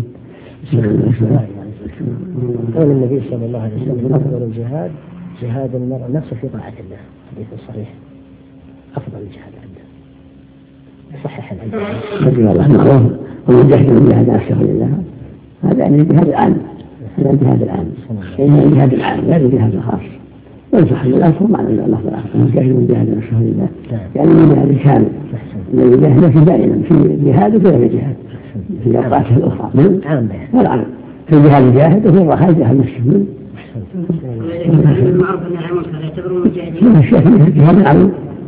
قول النبي صلى الله عليه وسلم أفضل الجهاد جهاد المرء نفسه في طاعة الله، حديث صحيح. أفضل الجهاد عنده صحح العلم. الله معروف ومجاهد من جهاد نفسه لله، هذا يعني الجهاد العام، هذا الجهاد العام، يعني الجهاد العام لا الجهاد الخاص. وينصح الأخر معنى اللفظ الآخر مجاهد من جهاد نفسه لله، يعني من جهاد الكامل الذي يجاهد في دائما في جهاد وفي غير جهاد في أوقاته الأخرى. والعام في الجهاد الجاهد وفي الرخاء جهاد نفسه. المعروف أن العمل يعتبرون مجاهدين. الجهاد العام.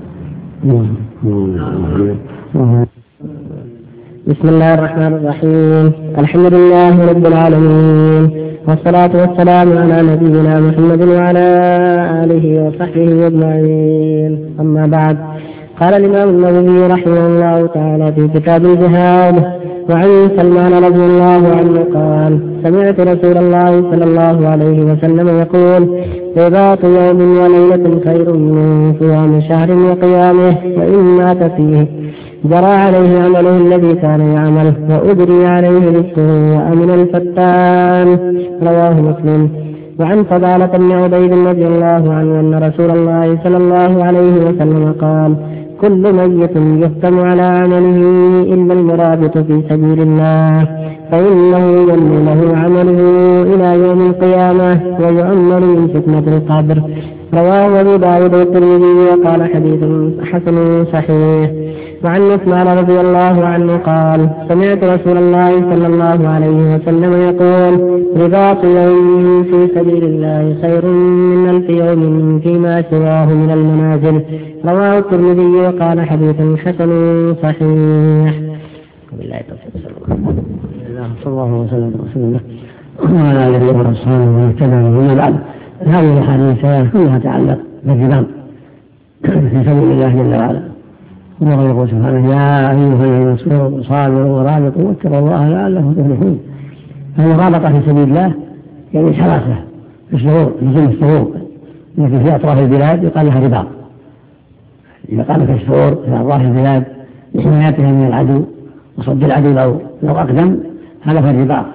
بسم الله الرحمن الرحيم. الحمد لله رب العالمين، والصلاة والسلام على نبينا محمد وعلى آله وصحبه أجمعين، أما بعد. قال الإمام النووي رحمه الله تعالى في كتاب الجهاد: وعن سلمان رضي الله عنه قال: سمعت رسول الله صلى الله عليه وسلم يقول: رباط يوم وليلة خير من صيام شهر وقيامه، وإن مات فيه جرى عليه عمله الذي كان يعمل وأجري عليه رزقه وأمن الفتان. رواه مسلم. وعن فضالة بن عبيد رضي الله عنه أن رسول الله صلى الله عليه وسلم قال: كل ميت يختم على عمله إلا المرابط في سبيل الله، فإنه يمن له عمله إلى يوم القيامة ويؤمن من فتنة القبر. رواه أبو داود والترمذي وقال حديث حسن صحيح. وعن عثمان رضي الله عنه قال: سمعت رسول الله صلى الله عليه وسلم يقول: رباط يوم في سبيل الله خير من ألف يوم فيما سواه من المنازل. رواه الترمذي وقال حديث حسن صحيح. بالله التوفيق. صلى الله وسلم وسلم وعلى آله وصحبه ومن اهتدى به. بعد هذه الأحاديث كلها تتعلق بالرباط في سبيل الله جل وعلا. الله يقول سبحانه: يا أيها الذين صابروا ورابطوا واتقوا الله لعلكم تفلحون. فالمرابطة في سبيل الله يعني الحراسة في الشهور في جمع الشهور التي في أطراف البلاد يقال لها رباط. إذا قامت الشهور في أطراف البلاد لحمايتها من العدو وصد العدو لو لو أقدم، هذا في الرباط،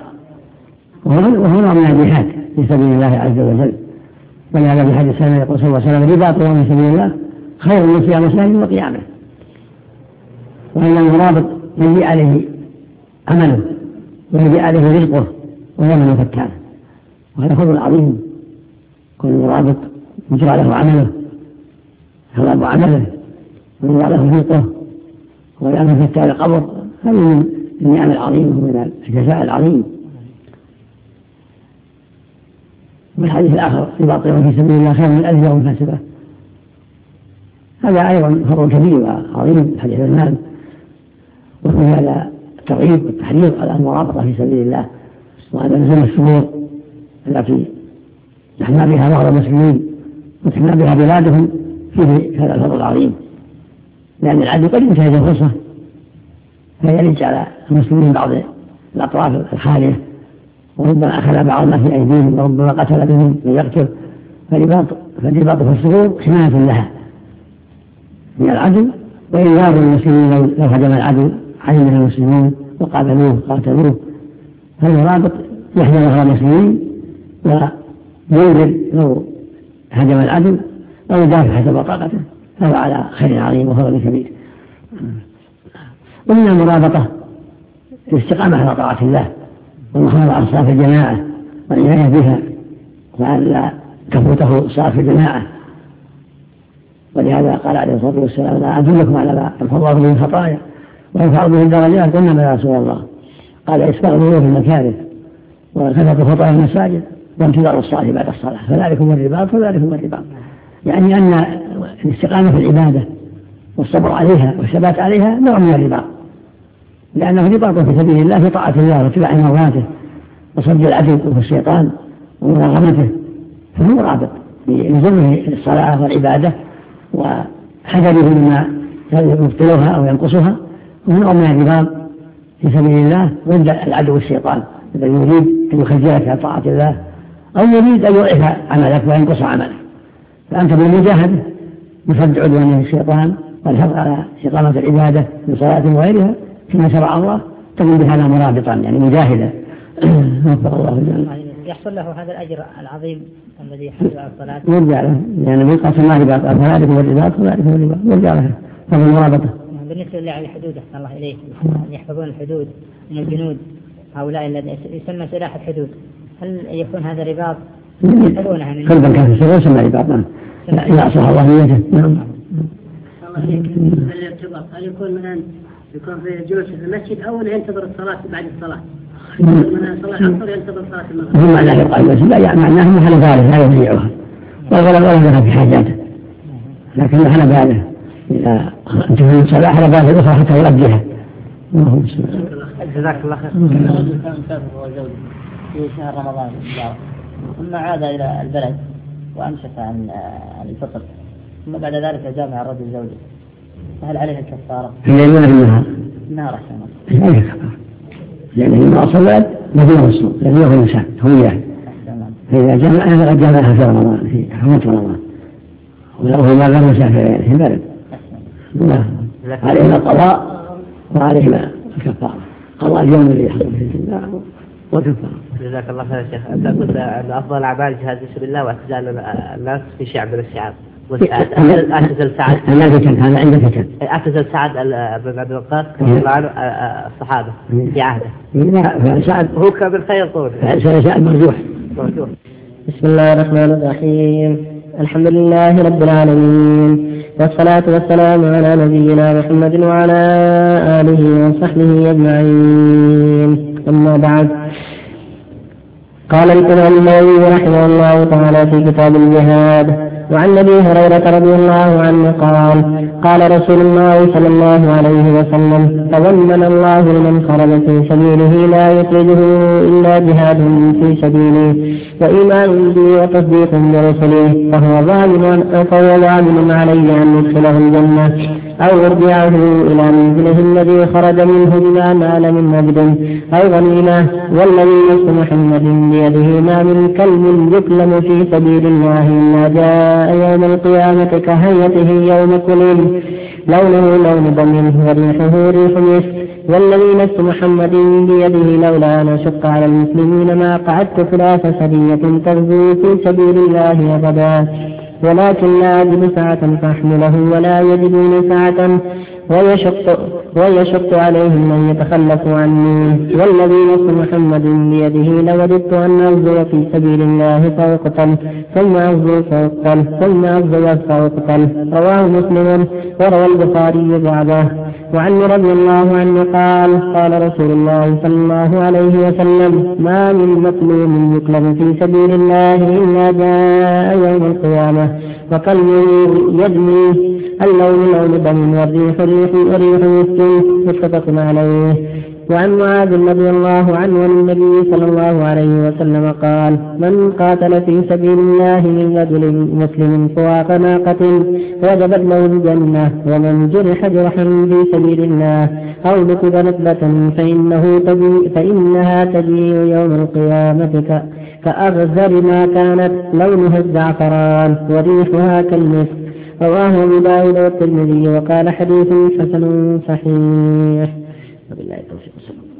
وهو نوع من الجهاد في سبيل الله عز وجل. ولهذا في حديث سلمان يقول صلى الله عليه وسلم: رباط يوم في سبيل الله خير من صيام شهر وقيامه. وأن المرابط يجي عليه عمله ويجي عليه رزقه ويمن فتانه، وهذا فضل عظيم. كل مرابط يجرى له عمله ثواب عمله ويجرى له رزقه ويمن فتان القبر، هذه من النعم العظيمة ومن الجزاء العظيم. والحديث الآخر: رباط يوم في سبيل الله خير من ألف يوم فاسبة. هذا أيضا فضل كبير وعظيم في حديث المال، وفي هذا الترغيب والتحريض على المرابطة في سبيل الله، وهذا نزل الشهور التي تحمى بها ظهر المسلمين وتحمى بها بلادهم فيه هذا الفضل العظيم، لأن العدو قد ينتهز الفرصة فيلج على المسلمين بعض الأطراف الخالية، وربما أخذ بعض ما في أيديهم وربما قتل بهم من يقتل. فالرباط في الصدور حماية لها من العدو وإنذار المسلمين لو هجم العدو علمها المسلمون وقابلوه قاتلوه. فالمرابط يحمي ظهر المسلمين وينذر لو هجم العدو أو يدافع حسب طاقته، فهو على خير عظيم وفضل كبير. ومن المرابطة الاستقامة على طاعة الله والمحافظة على صلاة الجماعة والعناية بها وأن لا تفوته صلاة الجماعة. ولهذا قال عليه الصلاة والسلام: لا أدلكم على ما يمحو الله به الخطايا ويرفع به الدرجات. قلنا يا رسول الله؟ قال إسباغ الوضوء في المكاره وكثرة الخطى المساجد وامتثال الصلاة بعد الصلاة، فذلكم الرباط فذلكم الرباط. يعني أن الاستقامة في العبادة والصبر عليها والثبات عليها نوع من الرباط، لأنه رباط في سبيل الله في طاعة الله واتباع مرضاته وصد العدو في الشيطان ومراغمته، فهو رابط يلزمه الصلاة والعبادة وحذره مما يبطلها أو ينقصها، وهو نوع من الرباط في سبيل الله ضد العدو الشيطان الذي يريد أن يخجلك عن طاعة الله أو يريد أن يضعف عملك وينقص عملك. فأنت بالمجاهدة بصد عدوان الشيطان والحفظ على إقامة العبادة بصلاة وغيرها كما شرع الله تكون بهذا مرابطا، يعني مجاهدا. يحصل له هذا الأجر العظيم الذي يحصل على الصلاة. يرجع له، يعني من قسم الله رباط فذلك هو الرباط فذلك هو الرباط، يرجع له فهو المرابطة. بالنسبة لله على الحدود أحسن الله إليه، يحفظون الحدود من الجنود هؤلاء الذين يسمى سلاح الحدود، هل يكون هذا رباط؟ قلبا كان في السر يسمى رباط، إذا أصلح الله نيته. نعم. الارتباط هل يكون مثلا يكون في جلوس في المسجد أو ينتظر الصلاة بعد الصلاة؟ من صلاة العصر ينتظر صلاة المغرب. هو معناه يبقى المسجد، لا يعني معناه أنه حل باله لا يضيعها والغلب ولا يدخل في حاجاته، لكن حل باله إذا انتهى الصلاة حل باله الأخرى حتى يرجعها. اللهم صل وسلم. جزاك الله خير. كان مسافر هو وزوجه في شهر رمضان ثم عاد إلى البلد وأمسك عن الفطر، ثم بعد ذلك جامع الرجل زوجه، فهل عليه الكفارة؟ في الليل ولا في النهار؟ النهار أحسن. عليه الكفارة، لأنه ما صلى بدون الصوم، لأنه هو الإنسان هو إياه. فإذا جمع فقد جمعها في رمضان في حرمة رمضان، ولو هو ما لم يسافر في البلد عليهما القضاء وعليهما الكفارة. قضاء اليوم الذي يحصل فيه الله وكفارة. جزاك الله خير يا شيخ. أنت قلت أن أفضل الأعمال جهاد في سبيل الله واعتزال الناس في شعب من الشعاب. اعتزل سعد هذا عندك كتب اعتزل سعد بن أبي وقاص رضي الله عنه الصحابة في عهده. لا سعد هو كان بالخير طول. سعد مرجوح. بسم الله الرحمن الرحيم. الحمد لله رب العالمين، والصلاة والسلام على نبينا محمد وعلى آله وصحبه أجمعين. أما بعد، قال الإمام النووي رحمه الله تعالى في كتاب الجهاد: وعن أبي هريرة رضي الله عنه قال: قال رسول الله صلى الله عليه وسلم: تضمن الله لمن خرج في سبيله لا يخرجه إلا جهاد في سبيله وإيمان به وتصديق برسله، فهو ضامن فهو ضامن عليه أن يدخله الجنة أو يرجعه إلى منزله الذي خرج منه بما نال من مجد أو غنيمة. والذي نفس محمد بيده ما من كلب يكلم في سبيل الله إلا جاء يوم القيامة كهيئته يوم كلب، لونه لون دم وريحه ريح مسك. والذي نفس محمد بيده لولا أن أشق على المسلمين ما قعدت خلاف سرية تغزو في سبيل الله أبدا، ولكن لا أجد ساعة فأحمله ولا يجدون ساعة ويشق, ويشق عليهم أن يتخلفوا عني. والذي نفس محمد بيده لوددت أن أغزو في سبيل الله فأقتل ثم أغزو فأقتل ثم أغزو فأقتل. رواه مسلم وروى البخاري بعده. وعن رضي الله عنه قال: قال رسول الله صلى الله عليه وسلم: ما من مظلوم يقلب في سبيل الله إلا جاء يوم القيامة وقلبه يدمي اللون لون دم والريح ريح وريح مسك، متفق عليه. وعن معاذ رضي الله عنه عن النبي صلى الله عليه وسلم قال: من قاتل في سبيل الله من رجل مسلم فواق ناقة وجبت له الجنة، ومن جرح جرحا في سبيل الله أو نكب نكبة فإنه تجي فإنها تجيء يوم القيامة كأغزر ما كانت لونها الزعفران وريحها كالمسك. رواه أبو داود والترمذي وقال: حديث حسن صحيح. وبالله التوفيق.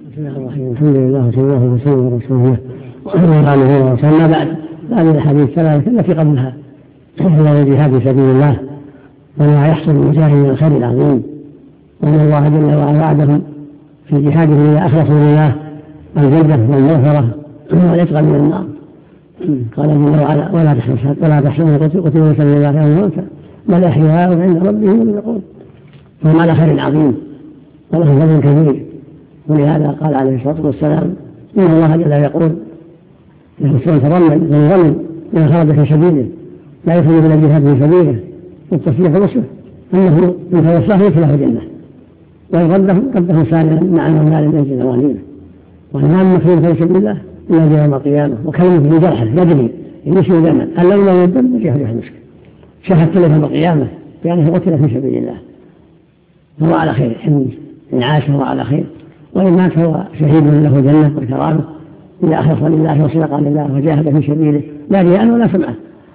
الحمد لله وصلى الله وسلم على رسول الله وعلى اله وصحبه. بعد بعد الحديث الثلاثة التي قبلها إلى الجهاد في سبيل الله وما يحصل المجاهد من الخير العظيم، وأن الله جل وعلا وعدهم في جهاده إذا أخلصوا لله الجنة والمغفرة والعتق من النار. قال جل وعلا: ولا تحزنوا ولا تحزنوا قتلوا سبيل الله يوم الموت بل أحياء عند ربهم يرزقون. وهم على خير عظيم وله فضل كبير. ولهذا قال عليه الصلاة والسلام إن الله جل يقول له سوء تظلم من ظلم من خرج في سبيله لا يخرج من الجهاد في سبيله والتصريح رسله أنه من توساه يدخله الجنة وإن رده رده سالما مع المال من أجل غنيمة. والمال مكروه في سبيل الله إلى يوم القيامة وكلمه في جرحه يدري يمشي دما ألم لا يدم وجهه في المسك شهدت له يوم القيامة بأنه قتل في سبيل الله فهو على خير إن عاش هو على خير وإن مات هو شهيد له جنة وكرامة إذا أخلص لله وصدق لله وجاهد في سبيله لا رياء ولا سمعة.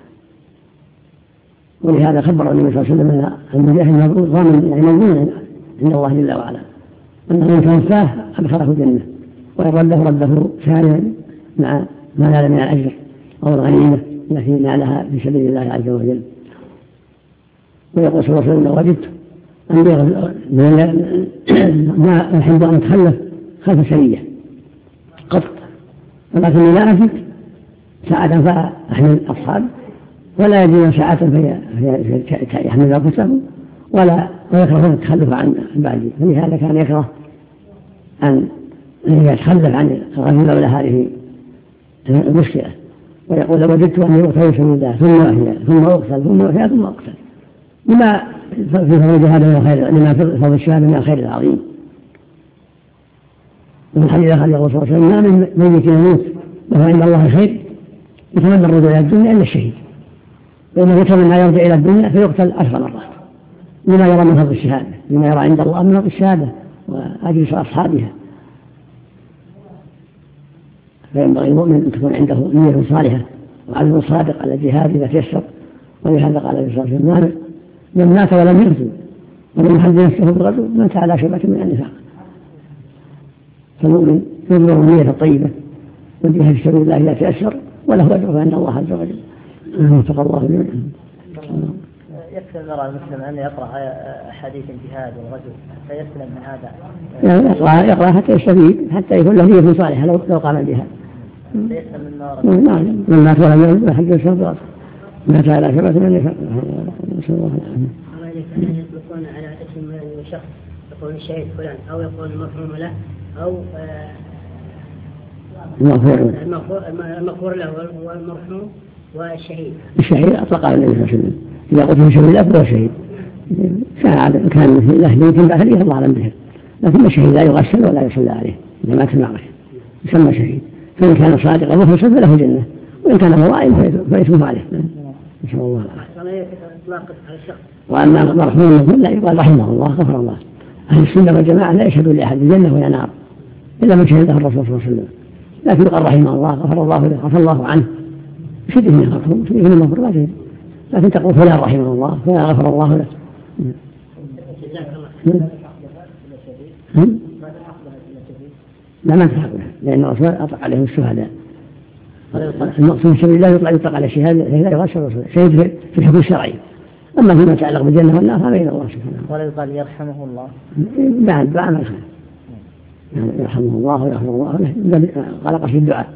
ولهذا خبر النبي صلى الله عليه وسلم أن المجاهد المبرور ضامن يعني مضمون عند الله جل وعلا أنه إن توفاه أدخله الجنة وإن رده رده سالما مع ما نال من الأجر أو الغنيمة التي نالها في سبيل الله عز وجل. ويقول صلى الله عليه وسلم وجدت أن ما أحب أن أتخلف خلف سرية قط ولكني لا أجد ساعة فأحمل أصحاب ولا يجد ساعة فيحمل أنفسهم ولا ويكره التخلف عن بعدي. فلهذا كان يكره أن يتخلف عن الرجل ولا هذه المشكلة. ويقول وجدت أني أغتال في الله ثم أحيا ثم أغتال ثم أحيا ثم أغتال لما في فضل هذا من الخير لما في فضل الشهادة من الخير العظيم. ومن حديث آخر يقول صلى الله عليه وسلم ما من ميت يموت له عند الله خير يتمنى الرجوع إلى الدنيا إلا الشهيد وإنه يتمنى يرجع إلى الدنيا فيقتل عشر مرات لما يرى من فضل الشهادة لما يرى عند الله من فضل الشهادة وأجلس أصحابها. فينبغي المؤمن أن تكون عنده نية صالحة وعزم صادق على الجهاد إذا تيسر. ولهذا قال النبي صلى الله عليه وسلم من مات ولم يغزو ولم يحد نفسه بالغزو مات على شبة من النفاق. فالمؤمن يبلغ النية الطيبة والجهاد في سبيل الله إذا تيسر وله أجر عند الله عز وجل. وفق الله جميعا. يكفي المرأة المسلم أن يقرأ حديث الجهاد والغزو حتى يسلم من هذا. يعني يقرأ يقرأ حتى يستفيد حتى يكون له نية صالحة لو لو قام الجهاد. نعم من مات ولم يغزو حج الشرط مات على شبة من النفاق. نسأل الله العافية. يطلقون على اسم شخص يقول الشهيد فلان أو يقول المرحوم له أو المغفور له والمرحوم والشهيد. الشهيد أطلق على النبي صلى الله عليه وسلم إذا قلت شهيد الله فهو شهيد كان كان له يمكن بأهله الله أعلم به لكن الشهيد لا يغسل ولا يصلى عليه إذا مات المعركة يسمى شهيد. فإن كان صادقا مخلصا فله الجنة وإن كان ضائع فيسمى عليه. إن شاء الله العافية. وأما المرحوم لا يقال رحمه الله غفر الله. أهل السنة والجماعة لا يشهدون لأحد الجنة ولا نار إلا من شهده الرسول صلى الله عليه وسلم. لكن يقال رحمه الله غفر الله له غفر الله عنه شده من المرحوم شده من المغفور لا لكن تقول فلان رحمه الله فلان غفر الله له. لا ما تحق له لأن الرسول أطلق عليه الشهداء. المقصود من سبيل الله يطلق يطلق على الشهادة لا يغش الرسول شهيد في الحكم الشرعي. أما فيما يتعلق بالجنة والنار فبين الله سبحانه. ولا يقال يرحمه الله بعد بعد ما يخاف يعني يرحمه الله ويغفر الله له قال قصد الدعاء.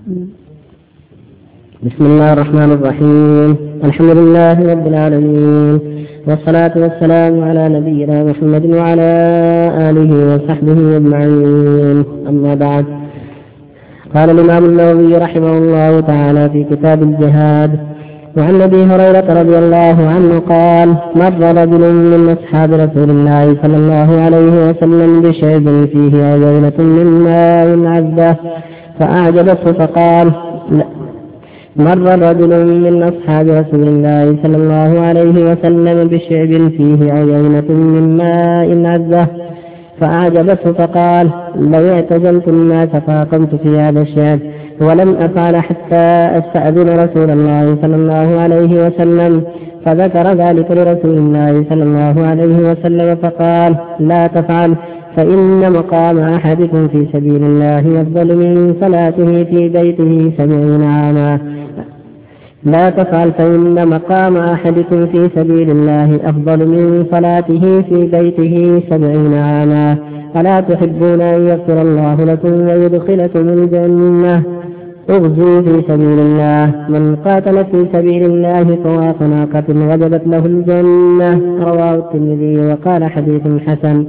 بسم الله الرحمن الرحيم. الحمد لله رب العالمين والصلاة والسلام على نبينا محمد وعلى آله وصحبه أجمعين. أما بعد قال الإمام النووي رحمه الله تعالى في كتاب الجهاد وعن أبي هريرة رضي الله عنه قال مر رجل من أصحاب رسول الله صلى الله عليه وسلم بشيب فيه عجينة من ماء عذبة فأعجبته فقال مر رجل من أصحاب رسول الله صلى الله عليه وسلم بشيب فيه عجينة من ماء عذبة فأعجبته فقال لو اعتزلت الناس فأقمت في هذا الشيب ولم أفعل حتى أستأذن رسول الله صلى الله عليه وسلم. فذكر ذلك لرسول الله صلى الله عليه وسلم فقال لا تفعل فإن مقام أحدكم في سبيل الله أفضل من صلاته في بيته سبعين عاما. لا تفعل فإن مقام أحدكم في سبيل الله أفضل من صلاته في بيته سبعين عاما. ألا تحبون أن يغفر الله لكم ويدخلكم الجنة؟ اغزوا في سبيل الله. من قاتل في سبيل الله فواق ناقة وجبت له الجنة. رواه الترمذي وقال حديث حسن.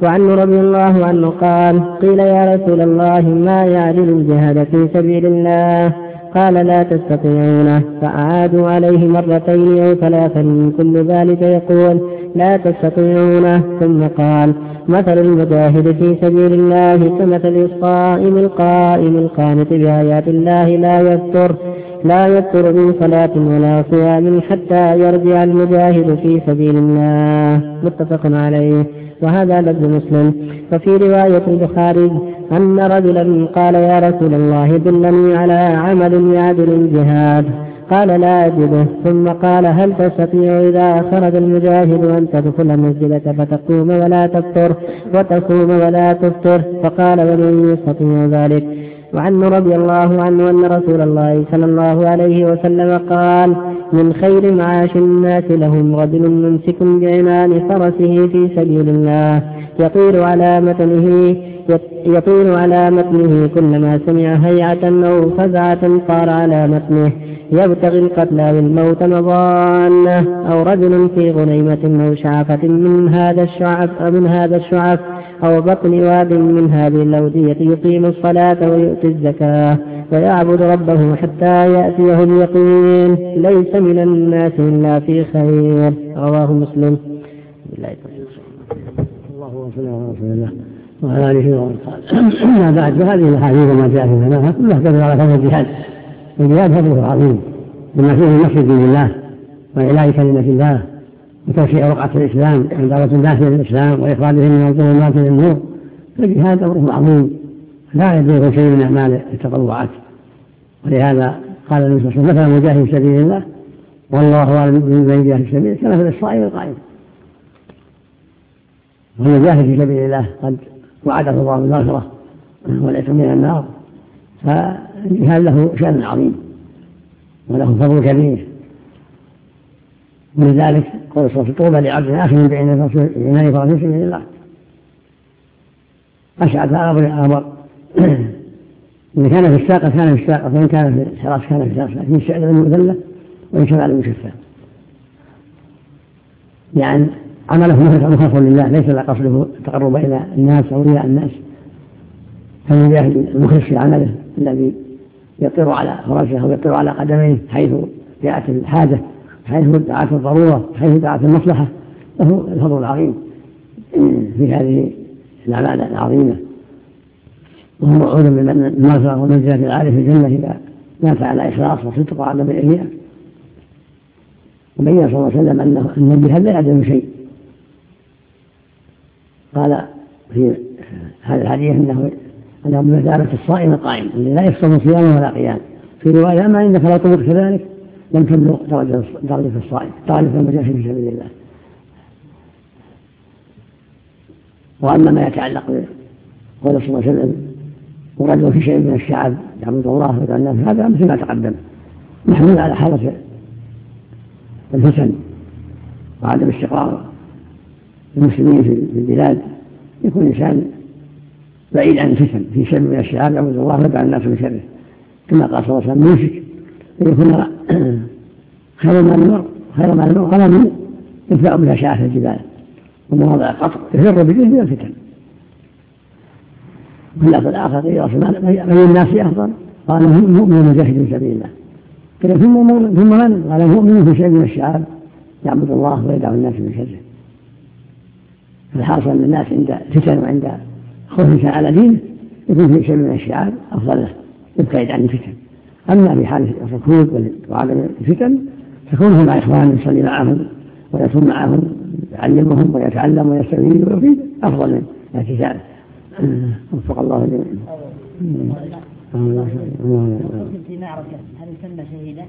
وعنه رضي الله عنه قال قيل يا رسول الله ما يعدل الجهاد في سبيل الله؟ قال لا تستطيعونه. فأعادوا عليه مرتين أو ثلاثا من كل ذلك يقول لا تستطيعونه. ثم قال مثل المجاهد في سبيل الله كمثل الصائم القائم القانت بآيات الله لا يفتر لا يفتر من صلاة ولا صيام حتى يرجع المجاهد في سبيل الله. متفق عليه. وهذا لفظ مسلم. وفي رواية البخاري أن رجلا قال يا رسول الله دلني على عمل يعدل الجهاد. قال لا أجده. ثم قال هل تستطيع إذا خرج المجاهد أن تدخل المسجد فتقوم ولا تفطر وتصوم ولا تفطر؟ فقال ومن يستطيع ذلك؟ وعنه رضي الله عنه أن رسول الله صلى الله عليه وسلم قال من خير معاش الناس لهم رجل ممسك بعنان فرسه في سبيل الله يطير على متنه يطير على متنه كلما سمع هيعة أو فزعة طار على متنه يبتغي القتلى بالموت مضانة. أو رجل في غنيمة أو شعفة من هذا الشعف من هذا الشعف أو بطن واد من هذه الأودية يقيم الصلاة ويؤتي الزكاة ويعبد ربه حتى يأتيه اليقين ليس من الناس إلا في خير. رواه مسلم. الله صل على رسول الله وعلى آله وصحبه. أما بعد فهذه الأحاديث وما جاء في الجماعة كلها تدل على فضل الجهاد. الجهاد فضله عظيم بما فيه نصر دين الله وإعلاء كلمة الله وتوسيع رقعة الإسلام ودعوة الناس إلى الإسلام وإخراجهم من الظلمات إلى النور. فالجهاد أمره عظيم لا يبلغ شيء من أعمال التطوعات. ولهذا قال النبي صلى الله عليه وسلم مثل المجاهد في سبيل الله والله أعلم بمن جاهد في سبيله كمثل الصائم القائم. والمجاهد في سبيل الله قد وعده الله بالمغفرة والعتق من النار. فالجهاد له شأن عظيم وله فضل كبير. ولذلك قول صلى الله عليه وسلم طوبى لعبد آخر بعنان فرسه في سبيل الله. أشعث أغبر إن كان في الساقة كان في الساقة وإن كان في الحراس كان في الحراس لكن الشعر المذلة وإن شفع المشفع يعني عمله مخلص لله ليس لا قصده التقرب إلى الناس أو رياء الناس. فالمجاهد المخلص في عمله الذي يطير على فرسه أو يطير على قدميه حيث جاءت الحاجة حيث دعت الضرورة حيث دعت المصلحة له الفضل العظيم في هذه الأعمال العظيمة. وهو موعود بالمغفرة والمنزلة العالية في الجنة إذا مات على إخلاص وصدق وعدم الإرياء. وبين صلى الله عليه وسلم أن الجهاد لا يعدل شيء. قال في هذا الحديث أنه أنه بمثابة الصائم القائم الذي لا يفصل صيامه ولا قيام. في رواية أما إنك لو طبقت كذلك لم تبلغ درجة الصائم درجة المجاهد في سبيل الله. وأما ما يتعلق بقول صلى الله عليه وسلم ورجل في شيء من الشعب يعبد الله ويدعو الناس هذا مثل ما تقدم محمول على حالة الفتن وعدم استقرار المسلمين في البلاد. يكون الإنسان بعيد عن الفتن في شيء من الشعب يعبد الله ويدعو الناس من شره كما قال صلى الله عليه وسلم يوشك أن يكون خير ما المرء خير ما المرء غنم يدفع بها شعاف الجبال ومواضع القطر يفر بدين من الفتن. واللفظ الآخر غير الناس أفضل قال المؤمن مجاهد في سبيل الله. ثم ثم من قال المؤمن في شيء من الشعاب يعبد الله ويدعو الناس من شره. فالحاصل أن الناس عند فتن وعند خوف على دينه يكون في شيء من الشعاب أفضل له يبتعد عن الفتن. أما في حال الركود وعدم الفتن فكونه مع إخوانه يصلي معهم ويصوم معهم يعلمهم ويتعلم ويستفيد ويفيد أفضل من اعتزاله. وفق الله جميعا. في معركة هل يسمى شهيدا؟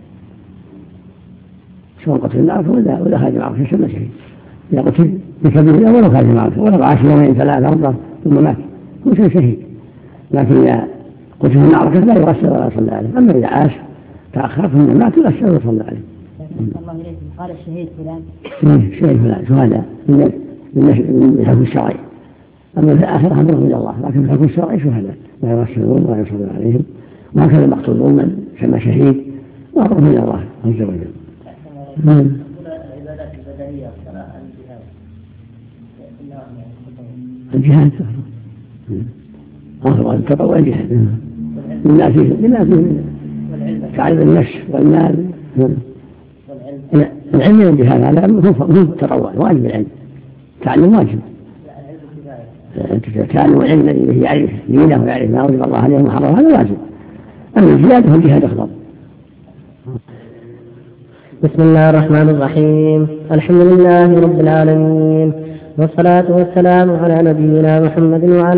سواء قتل المعركة ولا ولا خارج المعركة يسمى شهيد. إذا قتل بكبير الله ولا خارج المعركة ولا عاش يومين ثلاثة أربعة ثم مات هو شهيد. لكن إذا قتل المعركة لا يغسل ولا يصلى عليه. أما إذا عاش تأخر ثم مات يغسل ويصلى عليه. الله إليكم قال الشهيد فلان شهيد فلان شهداء من الحكم الشرعي. أما في الآخرة أمره إلى الله لكن في الحكم الشرعي شهداء لا يغسلون ولا يصلون عليهم. وهكذا المقتولون من سمى شهيد وأمره إلى الله عز وجل. العبادات البدنية الصلاة الجهاد الجهاد أفضل التطوع الجهاد لما فيه لما فيه تعلم النفس والمال. العلم والجهاد هذا هو التطوع واجب. العلم تعلم واجب. تعلم العلم الذي يعرف دينه ويعرف ما أوجب الله عليه وحرمه هذا واجب. أما الجهاد هو الجهاد أفضل. بسم الله الرحمن الرحيم. الحمد لله رب العالمين، والصلاة والسلام على نبينا محمد وعلى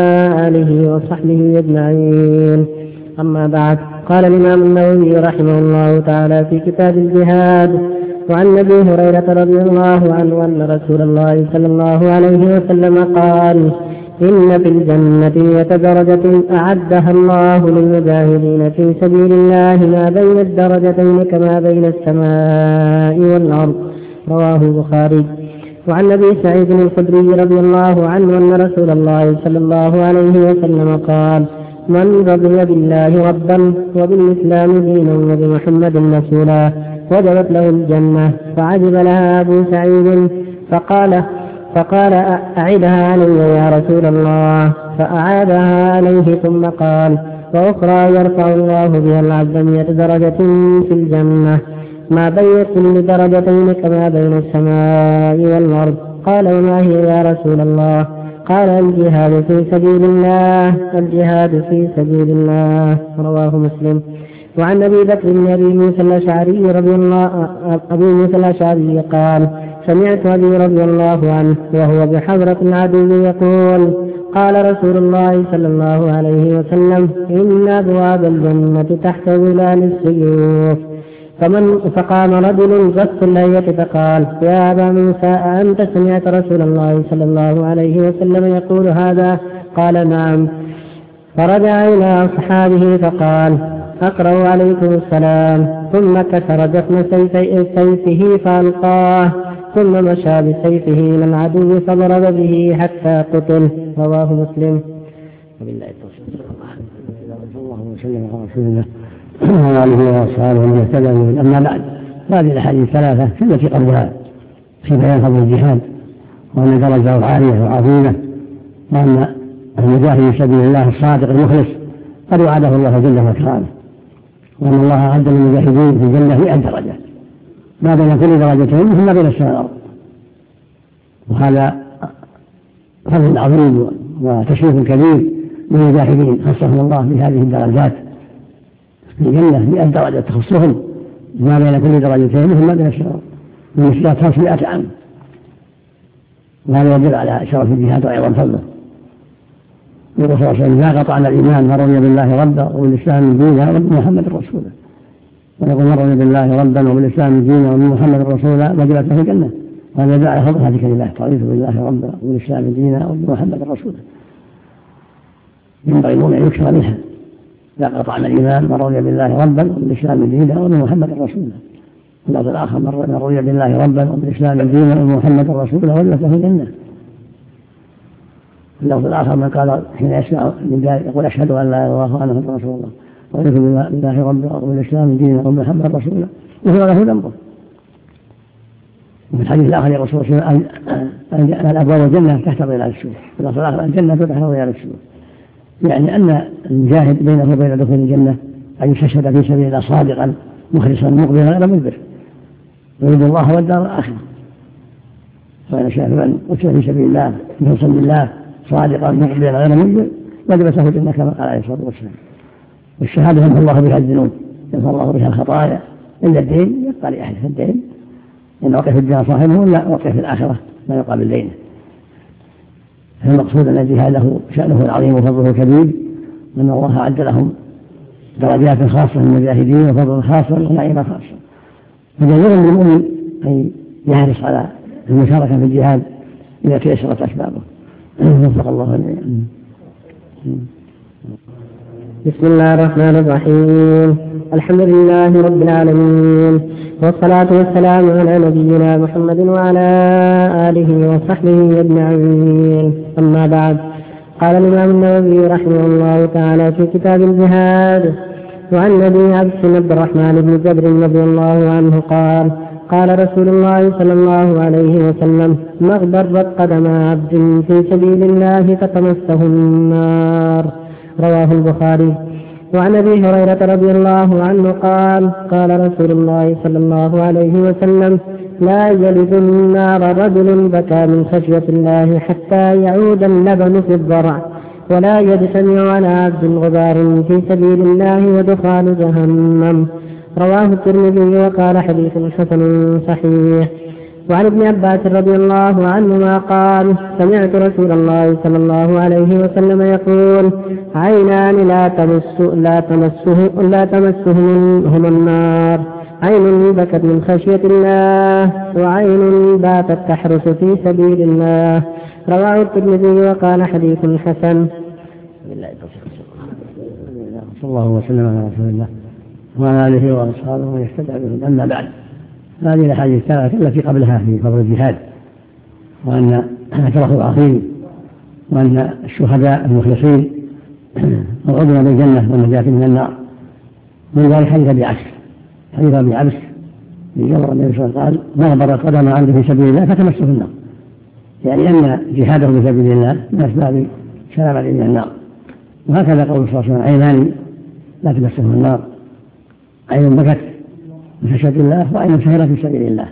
آله وصحبه أجمعين. أما بعد، قال الإمام النووي رحمه الله تعالى في كتاب الجهاد: وعن أبي هريرة رضي الله عنه أن رسول الله صلى الله عليه وسلم قال: إن في الجنة درجة أعدها الله للمجاهدين في سبيل الله ما بين الدرجتين كما بين السماء والأرض. رواه البخاري. وعن أبي سعيد الخدري رضي الله عنه أن رسول الله صلى الله عليه وسلم قال: من رضي بالله ربا وبالإسلام دينا وبمحمد رسولا وجبت له الجنة. فعجب لها أبو سعيد فقال فقال أعدها علي يا رسول الله، فأعادها عليه ثم قال: وأخرى يرفع الله بها العبد مئة درجة في الجنة ما بين كل درجتين كما بين السماء والأرض. قال: وما هي يا رسول الله؟ قال: الجهاد في سبيل الله الجهاد في سبيل الله. رواه مسلم. وعن أبي بكر بن أبي موسى الأشعري رضي الله أبي موسى الأشعري قال: سمعت أبي رضي الله عنه وهو بحضرة العدو يقول: قال رسول الله صلى الله عليه وسلم: إن أبواب الجنة تحت ظلال السيوف. فمن فقام رجل قص الليلة فقال: يا أبا موسى، أنت سمعت رسول الله صلى الله عليه وسلم يقول هذا؟ قال: نعم. فرجع إلى أصحابه فقال: أقرأ عليكم السلام. ثم كسر جفن سيفه فألقاه، ثم مشى بسيفه إلى العدو فضرب به حتى قتل. رواه مسلم. وبالله التوفيق. اللهم صل على رسول الله وعلى آله وأصحابه ومن اهتدى بهداه. أما بعد، هذه الأحاديث الثلاثة في التي قبلها في بيان فضل الجهاد وأن درجته عالية وعظيمة، وأن المجاهد في سبيل الله الصادق المخلص قد وعده الله جل وعلا، وأن الله أعد للمجاهدين في الجنة مئة درجة ما بين كل درجتين ثم بين السماء والأرض. وهذا فضل عظيم وتشريف كبير للمجاهدين، خصهم الله بهذه الدرجات في الجنة مئة درجة تخصهم ما بين كل درجتين ثم بين السماء من مسيرة خمسمائة عام. وهذا يدل على شرف الجهاد وأيضا فضله. يقول صلى الله عليه وسلم: لا قطعنا الإيمان من رضي بالله ربا وبالإسلام دينا وبمحمد رسولا. ويقول: من رضي بالله ربا وبالإسلام دينا وبمحمد رسولا وجبت له الجنة. وهذا يدل على فضل هذه الكلمات: رضيت بالله ربا وبالإسلام دينا وبمحمد رسولا. ينبغي أن يكثر منها: لا قطعنا الإيمان من رضي بالله ربا وبالإسلام دينا وبمحمد رسولا. واللفظ الآخر: من رضي بالله ربا وبالإسلام دينا وبمحمد رسولا وجبت له الجنة. اللفظ الآخر: من قال حين يسمع من ذلك يقول: أشهد أن لا إله إلا الله وأن محمدا رسول الله ورضيت بالله ربا وبالإسلام دينا وبمحمد رسول الله غفر له ذنبه. وفي الحديث الآخر يقول صلى الله عليه وسلم: أن أبواب الجنة تحت ظلال السيوف. في اللفظ الآخر: الجنة تحت ظلال السيوف. يعني أن المجاهد بينه وبين دخول الجنة أن يستشهد في سبيل الله صادقا مخلصا مقبلا غير مدبر يريد الله والدار الآخرة. فإن شاء من قتل في سبيل الله مخلصا لله صادقا مقبلا غير مدبر وجبت له الجنة كما قال عليه الصلاة والسلام. والشهادة يمحو الله بها الذنوب، يمحو الله بها الخطايا، إلا الدين يبقى لأحد في الدين، إن وقف الدين صاحبه لا وقف في الآخرة ما يقابل دينه. فالمقصود أن الجهاد له شأنه العظيم وفضله الكبير، وأن الله أعد لهم درجات خاصة للمجاهدين وفضل خاصة ونعيمة خاصة. فجدير للمؤمن أن يحرص على المشاركة في الجهاد إذا تيسرت أسبابه. وفق الله الجميع. بسم الله الرحمن الرحيم. الحمد لله رب العالمين، والصلاة والسلام على نبينا محمد وعلى آله وصحبه أجمعين. أما بعد، قال الإمام النووي رحمه الله تعالى في كتاب الجهاد: وعن أبي عبد عبد الرحمن بن جبر رضي الله عنه قال: قال رسول الله صلى الله عليه وسلم: ما اغبرت قدم عبد في سبيل الله فتمسه النار. رواه البخاري. وعن ابي هريرة رضي الله عنه قال: قال رسول الله صلى الله عليه وسلم: لا يلد النار رجل بكى من خشية الله حتى يعود اللبن في الضرع، ولا يجتمع على عبد غبار في سبيل الله ودخان جهنم. رواه الترمذي وقال: حديث حسن صحيح. وعن ابن عباس رضي الله عنهما قال: سمعت رسول الله صلى الله عليه وسلم يقول: عينان لا تمس لا تمسه لا تمسهم النار، عين بكت من خشية الله، وعين باتت تحرس في سبيل الله. رواه الترمذي وقال: حديث حسن. صلى الله وسلم على رسول الله وعلى آله وأصحابه ومن اهتدى بهم. أما بعد، هذه الأحاديث الثلاثة التي قبلها في فضل الجهاد، وأن أجره عظيم، وأن الشهداء المخلصين موعودون بالجنة والنجاة من النار. من ذلك حديث أبي عبس حديث أبي عبس يجمع النبي صلى الله عليه وسلم قال: ما غبرت قدم عبد في سبيل الله فتمسه النار، يعني أن جهاده في سبيل الله من أسباب سلامة من النار. وهكذا قول صلى الله عليه وسلم: عينان لا تمسهم النار، عين بكت من خشية الله، وعين سهرت في سبيل الله.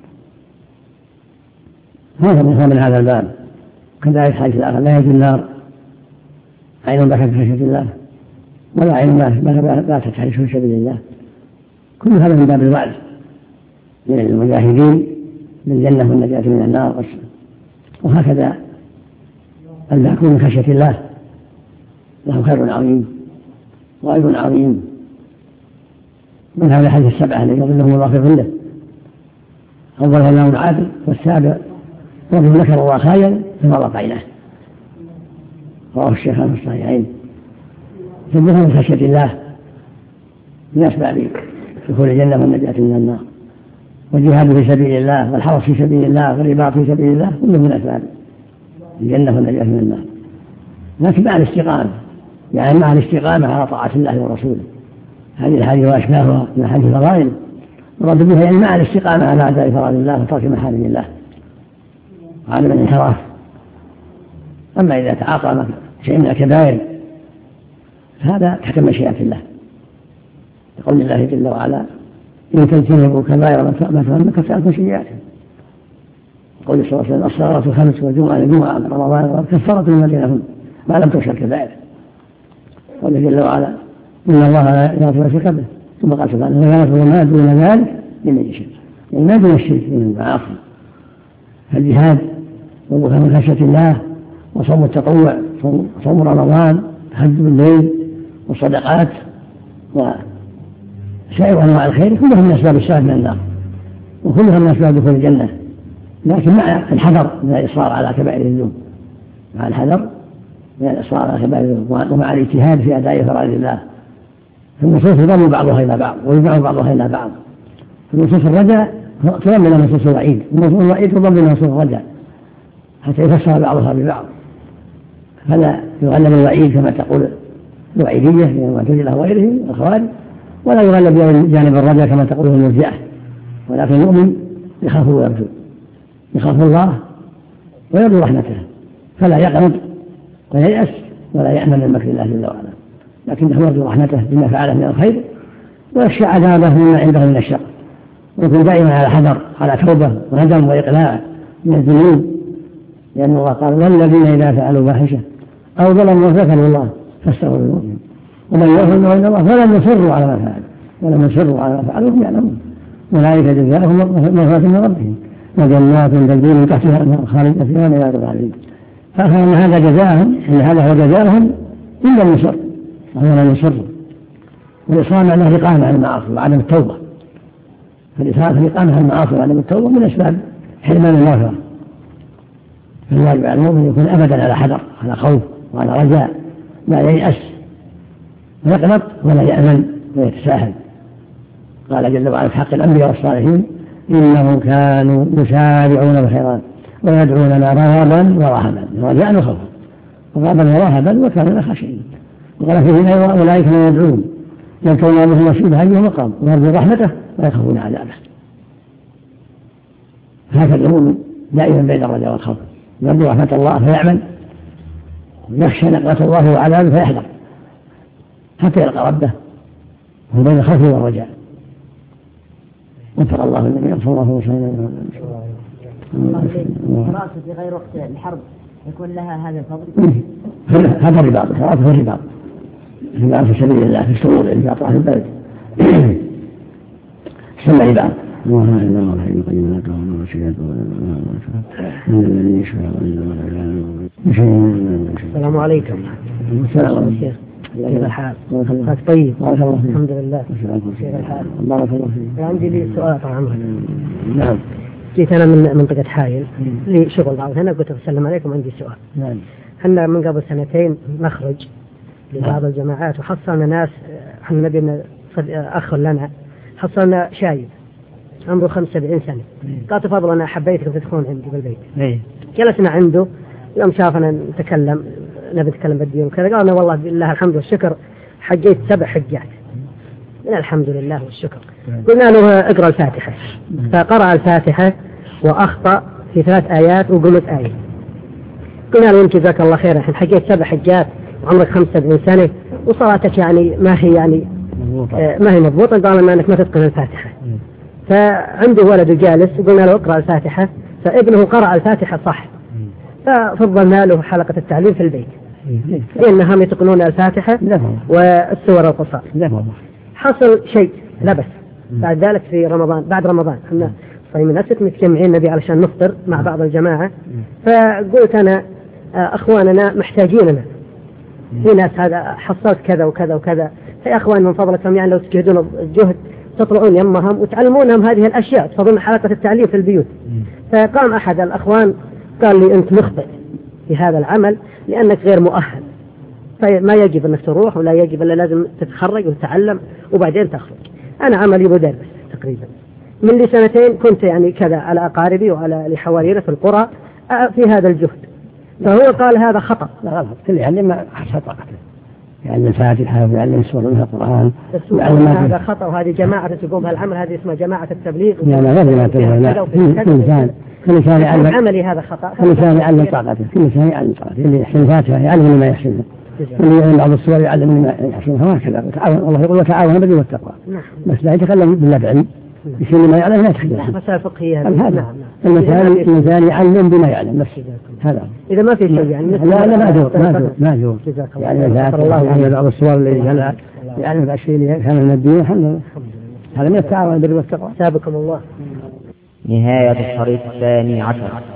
هذا من هذا الباب. كذلك حديث الآخر: لا يجد النار عين بكت من خشية الله، ولا عين باتت تحرس في سبيل الله. كل هذا من باب الوعد للمجاهدين بالجنة والنجاة من النار. وهكذا الباكون من خشية الله له خير عظيم وأجر عظيم. من هذا الحديث السبعة الذي يظلهم الله في ظله: أولها اليوم العادل، والسابع رجل ذكر الله خيرا فمضت عيناه. رواه الشيخان في الصحيحين. فالبكاء من خشية الله من أسباب دخول الجنة والنجاة من النار، والجهاد في سبيل الله، والحرص في سبيل الله، والرباط في سبيل الله، كله من أسباب الجنة والنجاة من النار. لكن مع الاستقامة، يعني مع الاستقامة على طاعة الله ورسوله. هذه الحديث وأشباهها من حديث الفضائل مراد بها يعني مع الاستقامة على أداء فرائض الله وترك محارم الله وعدم الانحراف. أما إذا تعاطى شيء من الكبائر فهذا تحت مشيئة الله، يقول الله جل وعلا: إن تجتنبوا كبائر ما تفعلون كفرتم سيئاتكم. يقول صلى الله عليه وسلم: الصلوات الخمس والجمعة الجمعة رمضان كفارة لما بينهن ما لم تغشى الكبائر. قال جل وعلا: إن الله لا يغفر الشرك به. ثم قال سبحانه: ولا يغفر ما دون ذلك لمن يشاء. يعني ما دون الشرك من المعاصي. فالجهاد والبكاء من خشية الله، وصوم التطوع، صوم رمضان، الحج بالليل، والصدقات، وسائر أنواع الخير كلها من أسباب السلامة من النار، وكلها من أسباب دخول الجنة، لكن مع الحذر من الإصرار على كبائر الذنوب، مع الحذر من الإصرار على كبائر الذنوب، ومع الاجتهاد في أداء فرائض الله. فالنصوص يضم بعضها إلى بعض ويجمع بعضها إلى بعض. فنصوص الرجاء تضم لنا نصوص الوعيد، ونصوص الوعيد تضم لنا نصوص الرجاء حتى يفسر بعضها ببعض. فلا يغلب الوعيد كما تقول الوعيدية من المعتزلة وغيرهم الخوارج، ولا يغلب جانب الرجاء كما تقول المرجئة. ولكن المؤمن يخاف ويرجو، يخاف الله ويرجو رحمته، فلا يقنط وييأس ولا يأمن من مكر الله جل وعلا، لكنه يرجو رحمته بما فعله من الخير، ويخشى عذابه مما عنده من الشر، ويكون دائما على حذر، على توبة وندم وإقلاع من الذنوب، لأن الله قال: والذين إذا فعلوا فاحشة أو ظلموا ذكروا الله فاستغفروا لذنوبهم ومن يغفر ذنوب إلا الله فلم يصروا على ما فعلوا ولم يصروا على ما فعلوا هم يعلمون أولئك جزاؤهم مغفرة من ربهم وجنات تجري من تحتها الأنهار خالدين فيها إلى رب العالمين. فأخبر أن هذا جزاءهم، أن هذا هو جزاؤهم إلا النصر، وهو لم يصروا. والإصرار معناه الإقامة على المعاصي وعدم التوبة، فالإقامة على المعاصي وعدم التوبة من أسباب حرمان المغفرة. فالواجب على المؤمن يكون أبدا على حذر، على خوف وعلى رجاء، لا ييأس ويقنط ولا يأمن ويتساهل. قال جل وعلا في حق الأنبياء والصالحين: إنهم كانوا يسارعون بالخيرات ويدعوننا رغبا ورهبا، رجاء وخوفا، رغبا ورهبا وكانوا خاشعين. وقال فيه: أولئك من يدعون يبتغون بهم وسيلة أيهم مقام ويرجون رحمته ويخافون عذابه. هكذا يكون دائما بين الرجاء والخوف، يرجو رحمة الله فيعمل، ويخشى نقمة الله وعذابه فيحذر حتى يلقى ربه، هو بين الخوف والرجاء. وفق الله النبي صلى الله عليه وسلم. القراءة في غير وقت الحرب يكون لها هذا الفضل؟ هذا الرباط، القراءة في الرباط، الرباط في سبيل الله في السرور في أطراف البلد سمع رباط. الله لا إله إلا الحي القيوم لا تأخذه سنة ولا نوم. السلام عليكم. السلام عليكم. كيف الحال؟ طيب. الحمد لله. كيف الحال؟ بارك الله فيك. عندي لي سؤال طبعا. نعم. جيت أنا من منطقة حايل لي شغل بعض هنا، قلت أسلم عليكم عندي سؤال. نعم. احنا من قبل سنتين نخرج لبعض الجماعات وحصلنا ناس، احنا نبي أخ لنا حصلنا شايب عمره خمسة وسبعين سنة، قال تفضل أنا حبيتكم تدخلون عندي بالبيت. جلسنا عنده، يوم شافنا نتكلم نبي نتكلم بالدين وكذا، قالنا والله بالله الحمد والشكر حجيت سبع حجات من الحمد لله والشكر. قلنا له اقرأ الفاتحة، فقرأ الفاتحة وأخطأ في ثلاث آيات وقلت آية. قلنا له يمكن جزاك الله خير، الحين حجيت سبع حجات وعمرك خمسة وسبعين سنة وصلاتك يعني ما هي يعني آه ما هي مضبوطة، قال لنا أنك ما تتقن الفاتحة. فعنده ولد جالس وقلنا له اقرأ الفاتحة، فابنه قرأ الفاتحة صح، ففضلنا له حلقة التعليم في البيت لأنهم يتقنون الفاتحة والسور القصار. حصل شيء لبس بعد ذلك في رمضان، بعد رمضان احنا صايمين نفسك متجمعين نبي علشان نفطر مع بعض الجماعة، فقلت أنا أخواننا محتاجيننا في ناس هذا حصلت كذا وكذا وكذا، فيا أخوان من فضلكم يعني لو تجهدون الجهد تطلعون يمهم وتعلمونهم هذه الأشياء، تفضلون حلقة التعليم في البيوت. فقام أحد الأخوان قال لي أنت مخطئ في هذا العمل لأنك غير مؤهل، فما يجب أنك تروح ولا يجب أن لازم تتخرج وتتعلم وبعدين تخرج. أنا عملي مدرس تقريبا من لي سنتين، كنت يعني كذا على أقاربي وعلى لحوالينا في القرى في هذا الجهد، فهو قال هذا خطأ. لا غلط، كل يعلم حسب طاقته، يعلم الفاتحة ويعلم سورة من القرآن. هذا خطأ، وهذه جماعة تقوم بهالعمل، هذه اسمها جماعة التبليغ. لا لا غير ما تقول، لا كل إنسان كل إنسان يعلم عملي هذا خطأ، كل إنسان يعلم طاقته، كل إنسان يعلم طاقته، اللي يحسن الفاتحة يعلم ما يحسنه، اللي يعلم بعض السور يعلم ما يحسنها، وهكذا. تعاون، الله يقول وتعاونوا بالبر والتقوى. بس لا يتكلم بالله بعلم، يشير ما يعلم لا يتكلم. مسائل فقهية. نعم. المثال الإنسان يعلم بما يعلم بس هذا. إذا ما في شيء يعني لا لا ما جور ما جور ما جور يعني الله يعني بعض الصور اللي جل يعني الأشياء اللي كان من الدين الحمد لله، هذا من التعاون بالبر والتقوى. سابقكم الله. نهاية الشريط الثاني عشر.